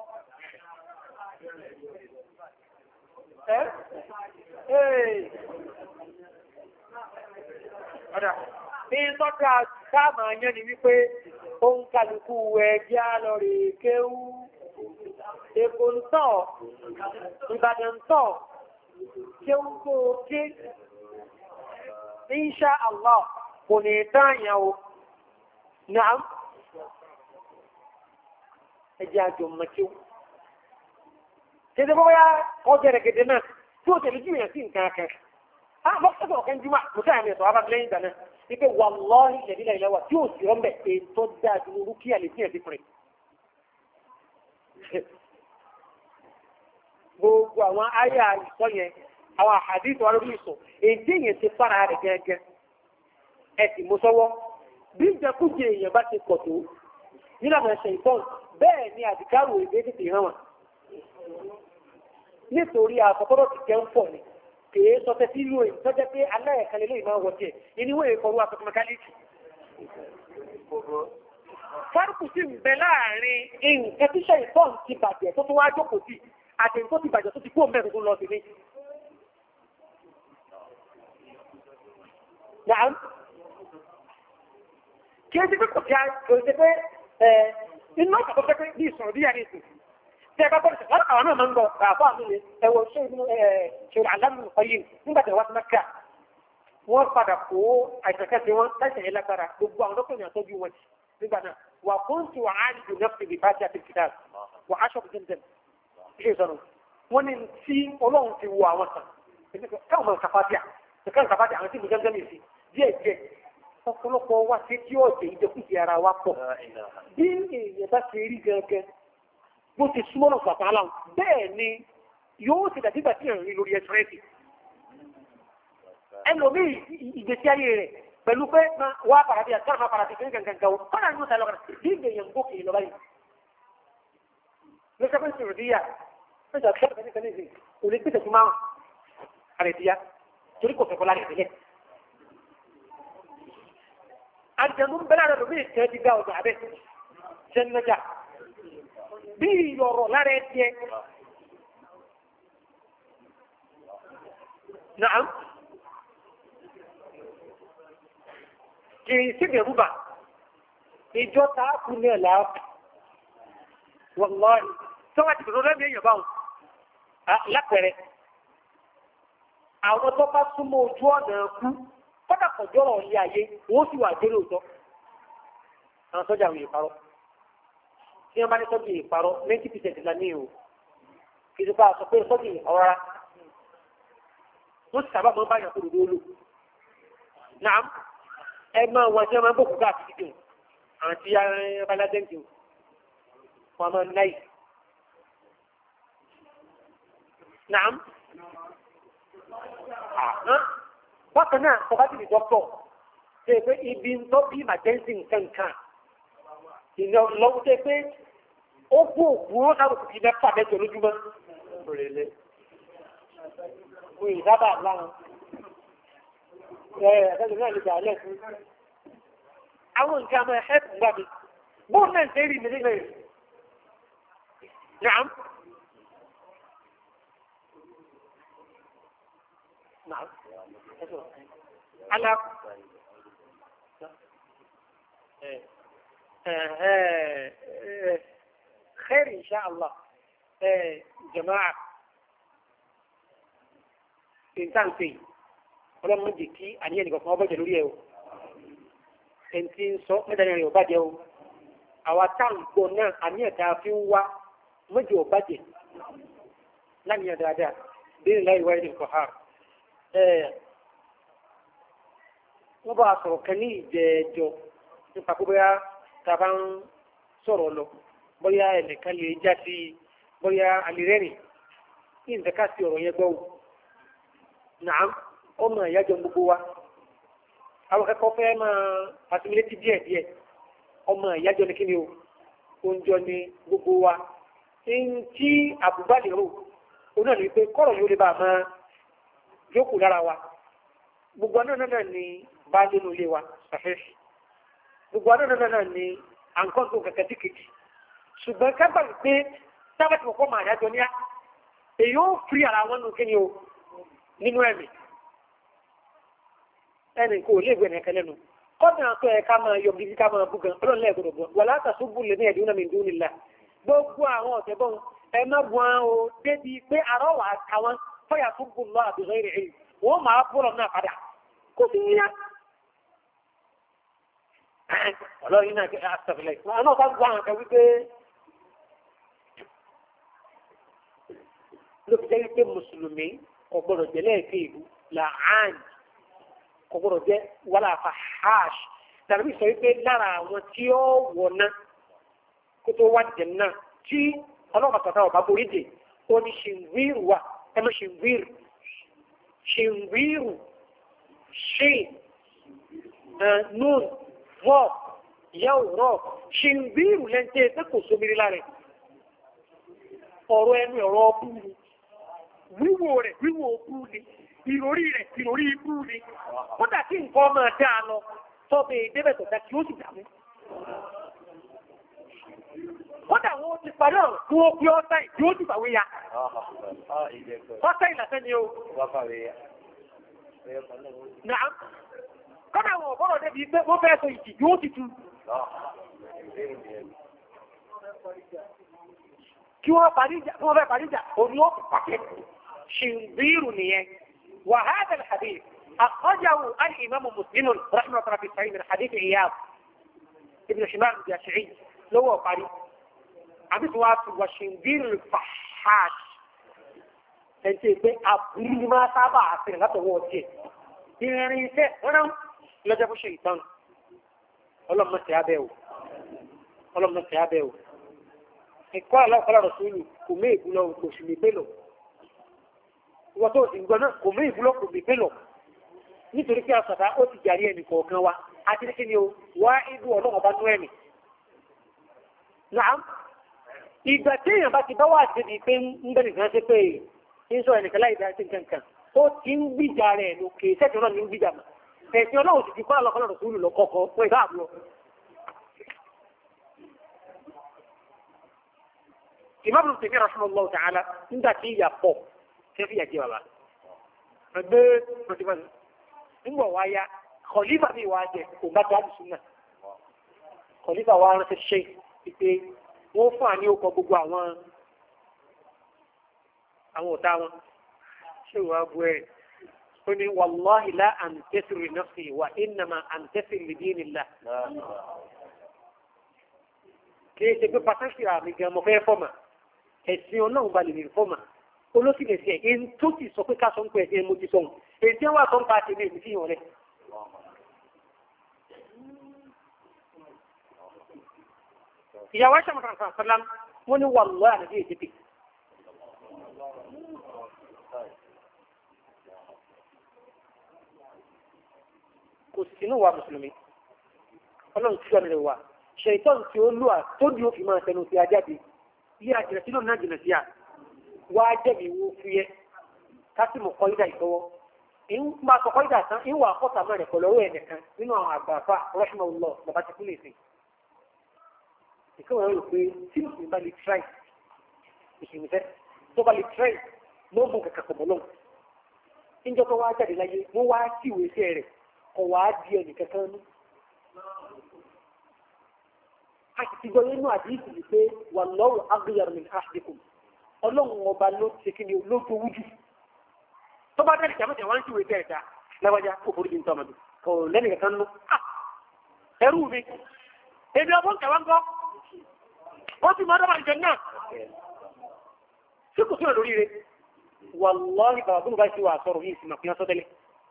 Ìtọ́ka káàmà yẹn ni wípé ó ń kálukú ẹjẹ́ lọ́rẹ̀ kéwú, Èkó ń tọ̀, Ìbàdàn ń tọ̀, kéwú kó ké. Insha Allah kò ní dáyàn o. Naam. Ẹjẹ́ àjò mọ̀kíw. Ṣé bóyá ọjọ́ rẹ̀gẹ̀dẹ̀ náà tí ó tẹ̀lé jùyàn sí nǹkan kan. A mọ́ sọ́dọ̀ ọ̀kan jùmọ̀ mọ̀tá àmì ẹ̀sọ̀ abábílẹ̀ ìgbà náà. Ipé wallahi ìṣẹ̀dílẹ̀ ilẹ̀ wa tí ó sì rọ́mbẹ̀ ètò dáadé orú kí àlè tíyàn dípùrẹ̀. Gbogbo àwọn àyà ìsọ yẹn, àwọn àdìsọ lórí ìsọ, èdè yẹn ti fara rẹ̀ gẹ́gẹ́. Ẹ sì mú sọ́wọ́. Bí ìjẹkújẹ èèyàn bá ti pọ̀ tó, nílànà ẹ̀ṣẹ̀ ìbọn, bẹ́ẹ̀ ni àdìkárò èdè tètè hàn wọn. Nítorí àkọ́kọ́rọ́ ti jẹun pọ̀ ni. Kèé sọtẹ́ sí ìlú èyí tọ́jẹ́ pé aláẹ̀kalẹ̀ lè máa wọ̀tẹ̀ ìníwé ìkọrú àkọ́kọ́ mẹkáníkì. Fárùkù sí ń bẹ láàrin nǹkan tíṣẹ́ ìtọ́n ti bàjẹ́ tó tó wá jókòó sí àti nǹkan ti bàjẹ́ tó ti kó mẹ́rin tó lọ sí ní. Nàám. Kí é ti pé kò tí a kò ṣe pé inú ọ̀pọ̀ tó fẹ́ pé bí ìsọ̀rọ̀ bí yà ní ìsìn. tí ẹ bá bọ́ọ̀lù sọ̀rọ̀ àwọn náà máa ń gbọ́ àfọ́ àmúlẹ̀ ẹ̀wọ̀ ṣe àlámù ọyìn nígbà tí wọ́n ti máa ká wọ́n padà kó àìsànkẹ́ sí wọn láìsàn yẹn lágbára gbogbo àwọn dókítà àtọ́jú wọn nígbà náà wà kóńtù wà á dùn náà fi bá ti àti kìtà wà á ṣọ́ọ̀bù jẹ́jẹ́ ilé ìsọ̀rọ̀ wọ́n ní tí ọlọ́run ti wo àwọn sàn káwọn máa kàfáàtì àwọn tí mo jẹ́ mi sí díẹ̀ díẹ̀ ọ̀pọ̀lọpọ̀ wa ṣe tí ọ̀jẹ̀ ìjẹkùjẹ ara wa pọ̀ bí èèyàn bá ṣe rí gẹ́gẹ́ bó ti súnmọ́ lọ sọ̀tàn aláwọ̀ bẹ́ẹ̀ ni yóò ṣe dàbígbà tí èèyàn rí lórí ẹsẹ̀rẹ́sì ẹlòmíì ìgbésí ayé rẹ̀ pẹ̀lú pé wà pàdé àti àwọn apàdé kí nǹkan kan kọ́nà ní ọ̀sán lọ́kàn bí èèyàn gòkè lọ báyìí lọ́sẹ̀ pé sọ̀rọ̀ díyà lọ́sẹ̀ àti ṣọ́ọ̀bù kẹ́kẹ́ nìyí kò lè gbèsè tó máa àrètíyá torí kò fẹ́ kọ́ lára ìpínlẹ̀ àjẹmú ń bẹ́lá rẹ̀ lómi ìtẹ́ ti ga ọ̀dọ̀ abẹ́ jẹ́nẹ́jà bí ìyọ̀rọ̀ lára ẹ̀tẹ́ náà kìí sí ìrúbà ìjọ tààkù ní ẹ̀lá wọ̀lọ́rì tó wá ti bẹ̀rẹ̀ lẹ́mí èèyàn báwọn lápẹẹrẹ àwọn tó bá súnmọ́ ojú ọ̀nà ẹ̀kú kọ́dàkọ̀jọ́rọ̀ ilé ayé wọ́n sì wà dé lóòótọ́ àwọn sọ́jà àwọn ìparọ́ tí wọ́n bá ní sọ́jà ìparọ́ 90% la ní o kì í ti bá a sọ pé sọ́jà ọ̀rá wọ́n sì sábà máa ń báyàn kúrò lóòlò náà ẹ máa wọ́n tí wọ́n máa ń bòkú káàkiri dùn àwọn tí abaládẹ́ǹtì wọn máa ń náì náà bákan náà ọba ti di dọ́kítọ̀ ṣe pé ibi ń tọ́ bí emergency nǹkan ìná lọ́wọ́ ṣe pé ó kú òkú ó sáré kùkì mẹ́fà mẹ́jọ lójúmọ́ rèlé òyìn sábà láwọn ẹ̀ẹ́dẹ́gbẹ̀rún náà lè gbà lẹ́sùn àwọn nǹkan àmọ́ ẹ̀ẹ́dù ń gbà mí bóun náà ṣe rí mi nígbà yìí nàám nàám على خير إن شاء الله جماعة إنسان فيه ولما نجيكي أن ينقى فما بجلوريه إنسان سوء مدني يوباده أواتان قلنا أن يتافيوا مجو باده لن يدادا بين الله يوالي القحار wọ́n bá sọ̀rọ̀ kan ní ìjẹ́jọ́ nípa pé bóyá tàbá ń sọ̀rọ̀ lọ bóyá ẹnìkan lè já sí bóyá alìrẹ́rìn ní ìdẹ́ká sí ọ̀rọ̀ yẹn gbọ́wọ́ náà ọmọ ìyájọ́ gbogbo wa àwọn akẹ́kọ̀ọ́ fẹ́ máa fàtìmílétí díẹ̀díẹ̀ ọmọ ìyájọ́ ní kíni o oúnjẹ ní gbogbo wa ń tí àbúgbà lè rò ó náà ní pé kọ́rọ̀ yóò lè bá a máa yókù lára wa gbogbo náà ni bá nínú ilé wa ṣàfẹ́fì gbogbo náà ni à ń kọ́ tó kẹ̀kẹ́ tí kìkì ṣùgbọ́n kábà pé sábàtì kọ̀kọ́ máa yájọ ní á èyí ó fi ara wọn nù kí ni o nínú ẹ̀mí ẹnì kò lè gbẹ̀rẹ̀ ẹ̀kẹ́ lẹ́nu kọ́dà tó ẹ̀ ká máa yọ bíbí ká máa bú gan ọlọ́run lẹ́ẹ̀gbọ̀dọ̀ bọ̀ wà látàṣú bú lè ní ẹ̀dínwó náà mi dúró nílá gbogbo àwọn ọ̀tẹ̀ bọ́n ẹ má bu àwọn o débi pé àrọ́ wà á ká wọn fọyà fún bù lọ àbùsọ̀ ìrìn wọ́n máa búrọ̀ náà padà kó fi yíyá ọlọ́rin náà kí a sọ̀fẹ́lẹ̀ àwọn náà bá gbọ́ àwọn kan wípé ló fi jẹ́ wípé mùsùlùmí kò gbọ́dọ̀ jẹ́ lẹ́ẹ̀kẹ́ ìlú làán kò gbọ́dọ̀ jẹ́ wàlá fahash tàbí sọ wípé lára àwọn tí ó wọ̀ná kó tó wá jẹ̀ náà tí ọlọ́pàá tọ̀tà ọ̀bá borí dè ó ní ṣìnwíìrù wà ẹ mọ́ ṣìnwíìrù ṣe nun vọ́ yẹ́ òrọ̀ ṣìnwíìrù lẹ́ntẹ́ pé kò sómìnir lára ọ̀rọ̀ ẹnu ọ̀rọ̀ ọkú ni wíwò rẹ̀ wíwò ọkú ni ìròrí rẹ̀ ìròrí ikú ni kódà tí nǹkan máa dá a lọ tọ́bẹ̀ ìdébẹ̀ tọ̀tà tí ó sì dàmú kódà wọ́n ti parí ọ̀rọ̀ tí wọ́n pí ọ́tá ìdí ó ti fàwé ya ọ́tá ìlàfẹ́ ni ó náà kódà wọn ọ̀bọ̀rọ̀ débi pé wọ́n fẹ́ sọ ìdí yóò ti tu kí wọ́n fẹ́ parí ìjà òní ó pàkẹ́ ṣìǹbírù nìyẹn وهذا الحديث أخرجه الإمام مسلم رحمه الله في الصحيح من حديث إياب ابن حمار الجاشعي لو قال عبد واقف وشنبير الفحاش أنت أبري ما تابع في هذا الوقت يعني أنا لا جاب الشيطان الله ما سيابه الله ما سيابه قال الله قال رسوله كم يقولوا كشمي بلو wọ́n tó ti gbọ́ náà kò mú ìbúlọ́pù mi pé lọ nítorí pé àṣàdá ó ti jàrí ẹnì kọ̀ọ̀kan wa àti ní kí ni o wá ìlú ọlọ́run ọba nú ẹ̀mí. Nàá ìgbà tí èèyàn bá ti bá wà síbi pé ń bẹ̀rẹ̀ nìkan ṣe pé ń sọ ẹnìkan láì dá sí nǹkan ó ti ń gbìjà rẹ̀ lókè sẹ́ẹ̀tì ọlọ́run ní ń gbìjà mọ́ ẹ̀sìn ọlọ́run sì ti kọ́ àlọ́kọ́ lọ́rọ̀ sùúrù lọ́kọ̀ọ̀kọ́ pé ìbá àbúrò. Imam Ibn Taymiyyah rahimahullah ta'ala nígbà tí ìyà pọ̀ kẹfì yà jẹ bàbá ẹgbẹ́ pẹ̀tùmọ̀ nígbà wá yá kọ̀lífà mi wá jẹ kò bá tó àdùsùn náà kọ̀lífà wá ránṣẹ́ ṣe pé wọ́n fún àní ọkọ̀ gbogbo àwọn ọ̀tá wọn ṣé wàá bu ẹ̀ ó ní wàláhì lá àǹtẹ́sìrì li nafsi wa innama àǹtẹ́sìrì li dinillah kì í ṣe pé pàtàkì àmì gan mo fẹ́ fọ́mà ẹ̀sìn ọlọ́run balẹ̀ ní fọ́mà olóṣì lè ṣe èyí tó ti sọ pé ká sọ ń pẹ́ ẹ̀sìn mo ti sọ̀hún èyí tí wọ́n wà sọ ń pa ṣe ní èmi fi hàn rẹ̀. ìyàwó ẹ̀ṣẹ̀ mọ̀tàn sàlám wọ́n ní wàlúwà àlejò ètètè. kò sínú wa mùsùlùmí ọlọ́run tí wọ́n lè wà ṣèyítọ́n tí ó lù à tó di òfin máa tẹnu sí ajáde yí àjìnà sínú náà jìnà sí à wá jẹ́mi wó fúyẹ́ kásìmù kọ́ídà ìtọ́wọ́ máa sọ kọ́ídà tán ìwà àkọ́tà mẹ́rin pẹ̀lú ọwọ́ ẹ̀nìkan nínú àwọn àgbààfà rọ́ṣùmọ̀ lọ bàbá ti kú lè sìn. ìkọ́wé rò pé tí mùsùlùmí bá lè tíráì mùsùlùmí fẹ́ tó bá lè tíráì ló mú kàkà pọ̀ mọ́lọ́wọ́. níjọ́ tó wá jáde láyé wọ́n wá sí ìwé iṣẹ́ rẹ̀ kọ̀ wá di ẹnìkan kan nú. a sì ti gbọ́ nínú àdìsí ni pé wallahu aghyar min ahdikum ọlọ́run ọba ló ti kí ni ló tó wújú tó bá dẹ́rẹ̀ jàmọ́tẹ̀ wọ́n ń ṣíwèé bẹ́ẹ̀ dá lábájá kó forí bí n tọ́ ọmọdé kò lẹ́nu kankan nú ẹrú mi ebi ọgbọ́n kẹwàá ń gbọ́ wọ́n ti mọ ọdọ́ àjẹ náà tí kò tó lórí rẹ̀ wàlọ́ọ̀hì bàbá tó bá ṣe wà sọ̀rọ̀ yìí sì máa fi hàn sọ́tẹ́lẹ̀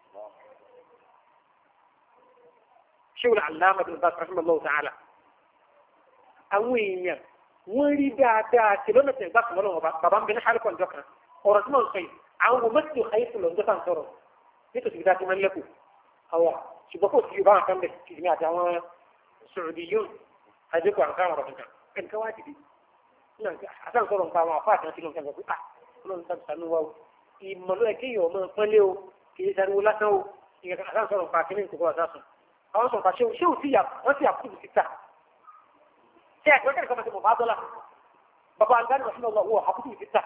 ṣé wọ́n Allāmah Ibn Bāz rahimahullahu ta'ala àwọn èèyàn wọ́n rí dáadáa tí lọ́nà tẹ̀ gbà sọ̀rọ̀ ọba bàbá ń bẹ ní xalikọ̀ ǹjọ́ kan ọ̀rọ̀ tí wọ́n sọ yìí àwọn ọmọ mẹ́tò xayé sọ̀rọ̀ ǹjọ́ kan sọ̀rọ̀ nítorí bí dáa máa ń lẹ́kù àwa ṣùgbọ́n kò sí yorùbá kan bẹ̀ kìdìmí àti àwọn sọ̀rọ̀dì yóò àdékù àǹkà ọ̀rọ̀ kankan ẹnìkan wá dìde àtàn sọ̀rọ̀ nǹkan àwọn àfáà àti nǹkan kan pé ọlọ́run sábà sànú wa o ìmọ̀lọ́ ẹ̀ kéèyàn ọmọ pọ́nlé o kì í sariwo lásán o ìyẹn àtàn sọ̀rọ̀ nǹkan akínní nǹkan kọ́ àtàsùn àwọn sọ̀rọ̀ pàṣẹ ṣé ò sí wọ́n sì àkúrò síta ṣé àgbẹ̀kẹ́ nìkan mọ̀ bá dọ́là bàbá àgbàdo wà sínú ọwọ́ àkúrò síta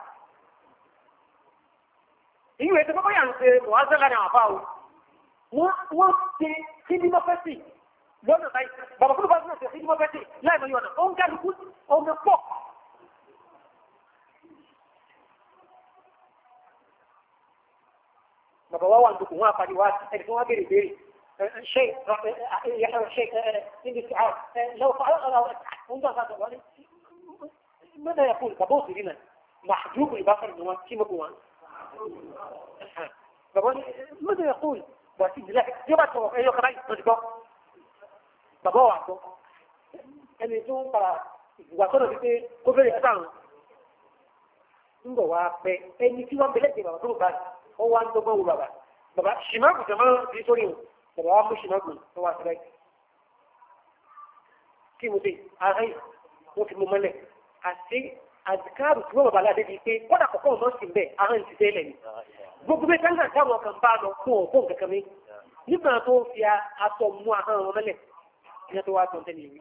ìyẹn ètò bàbá yàn ṣe wàá lára àwọn àfáà o wọ́n ṣe kíndímọ́fẹ́sì lọ́nà báyìí bàbá kúrò bá ṣe kíndímọ́fẹ́sì láì mọ̀ yọ̀nà ó ń kálukú ọmọ pọ̀. bàbá wa wà ní dùkú wọn àpàdé wa ẹni tí wọn béèrè béèrè شيء شيء لو ماذا يقول كبوس لنا محجوب البصر من كيف هو ماذا يقول واسيد لا يبقى ايوه كمان تصدق بابا وعده ẹni tó ń para ìgbàsọ́nà wípé kó fẹ́rẹ̀ sáàrùn ń bọ̀ wá pẹ́ ẹni tí wọ́n bẹ̀lẹ̀ bàbá tó bá wọ́n wá ń dọ́gbọ́n wo bàbá ṣìmáàkù tẹ̀mọ́ sí sórí wọn bàbá wá mú ṣìmáàkù tó wá sílẹ̀ kí mo dé àárín wọ́n fi mú mọ́lẹ̀ àti àdìkáàrù tí wọ́n bàbá aládé bíi pé kọ́dà kọ̀kọ́ ọ̀nà sì ń bẹ̀ àárín ti tẹ́lẹ̀ ni gbogbo bẹ́ẹ̀ sáńgà táwọn kan bá lọ fún ọ̀gbọ́n kankan mi nígbà tó fi aṣọ mú ahọ́n wọn mọ́lẹ̀ ní tó wá tó ń tẹ́lẹ̀ yìí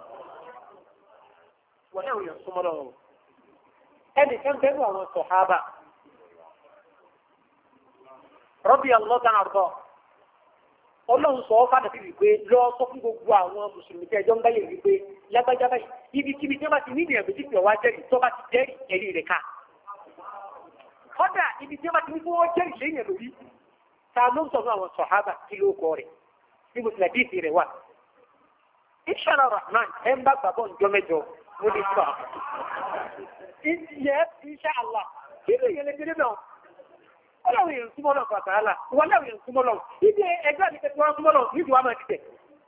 wọ́n náà yàn súnmọ́ lọ́wọ́ ẹnì kan bẹ́ẹ̀ lọ àwọn sọ̀hábà rọ́bì ọlọ́gán àrùbọ̀ ọlọ́run sọ ọ́ fàdà bíbí pé lọ sọ fún gbogbo àwọn mùsùlùmí tí ẹjọ́ ń báyè wípé lágbájá báyìí ibikíbi tí wọ́n bá ti ní ìdìyàn méjì pé ọwá jẹ́rìí tó bá ti jẹ́rìí ẹ̀rí rẹ̀ ká. kọ́dà ibi tí wọ́n bá ti ní kí wọ́n jẹ́rìí lẹ́yìn ẹ̀ lórí ta ló ń sọ fún àwọn sọ̀hábà kí ló kọ rẹ̀ ní mùsùlùmí àdìsí rẹ̀ wà. inshallah rahman ẹ̀ ń bá gbàgbọ́ ǹjọ́ mẹ́jọ mo lè fà. inshallah kí ló yẹ lẹ́gbẹ̀rẹ́ náà ọlọ́run yẹn súnmọ́ náà fàtàlà wọn náà yẹn súnmọ́ náà ibi ẹgbẹ́ àti kẹtù wọn súnmọ́ náà níbi wàá máa tẹ̀.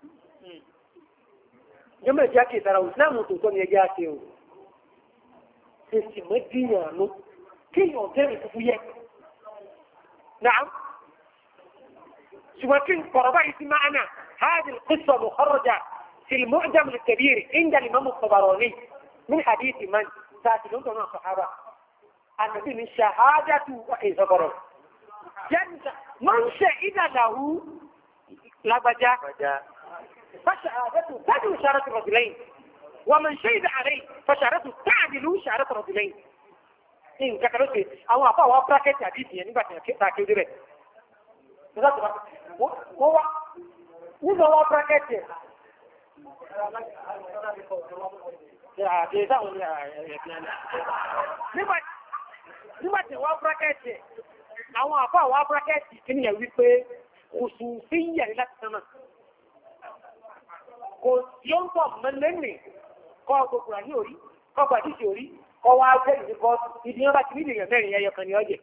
yọmọ ẹ̀jẹ̀ àti ìtara òsínàmù tòótọ́ ni ẹ̀jẹ̀ àti o èsì mẹ́dínyàn ló kéèyàn ọ̀tẹ́rì fúfú yẹ. náà ṣùgbọ́n kí n kọ̀rọ̀ báyìí sí máa nà هذه القصة مخرجة في المعجم الكبير عند الإمام الطبراني من حديث من ساتلون دون الصحابة النبي من شهادة وإذا من شهد له لبجا فشهادته تعدل شهادة الرجلين ومن شهد عليه فشهادته تعدل شهادة الرجلين إن كتلوتي أو أفا وابراكت حديث يعني بعد كده كده هو وابراكت nígbà tí wọ́n búrákẹ́tì àwọn àbá àwọn búrákẹ́tì kí ni ẹ̀ wípé kùsùn sí yẹ̀ láti sánmà kò tí ó ń tọ̀ mẹ́lẹ́nì kọ́ gbogbo ní orí kọ́ gbàdíjì orí kọ́ wá jẹ́ ìdíkọ́ ìdí wọn bá ti nílò èèyàn mẹ́rin ẹyọ kan ní ọjẹ́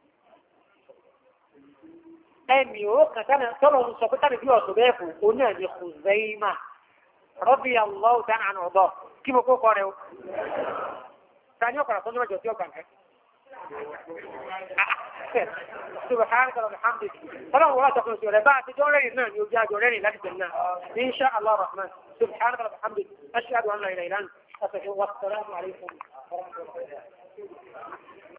ẹnì ó kàtàna tọ́lọ̀ ń sọ pé tàbí bí ọ̀sọ̀ bẹ́ẹ̀ fún oní ẹ̀mí Khuzaima radiyallahu ta'ala anhu ọ̀dọ́ kí mo kó kọ́ rẹ̀ o tani ọkọ̀ àtọ́jú ọjọ́ tí ó kàn kẹ́ سبحانك وبحمدك فلو ولا تقول سورة بعد دورين نعم يوجد دورين لا تجنن إن شاء الله الرحمن سبحانك وبحمدك أشهد أن لا إله إلا أنت والسلام عليكم ورحمة الله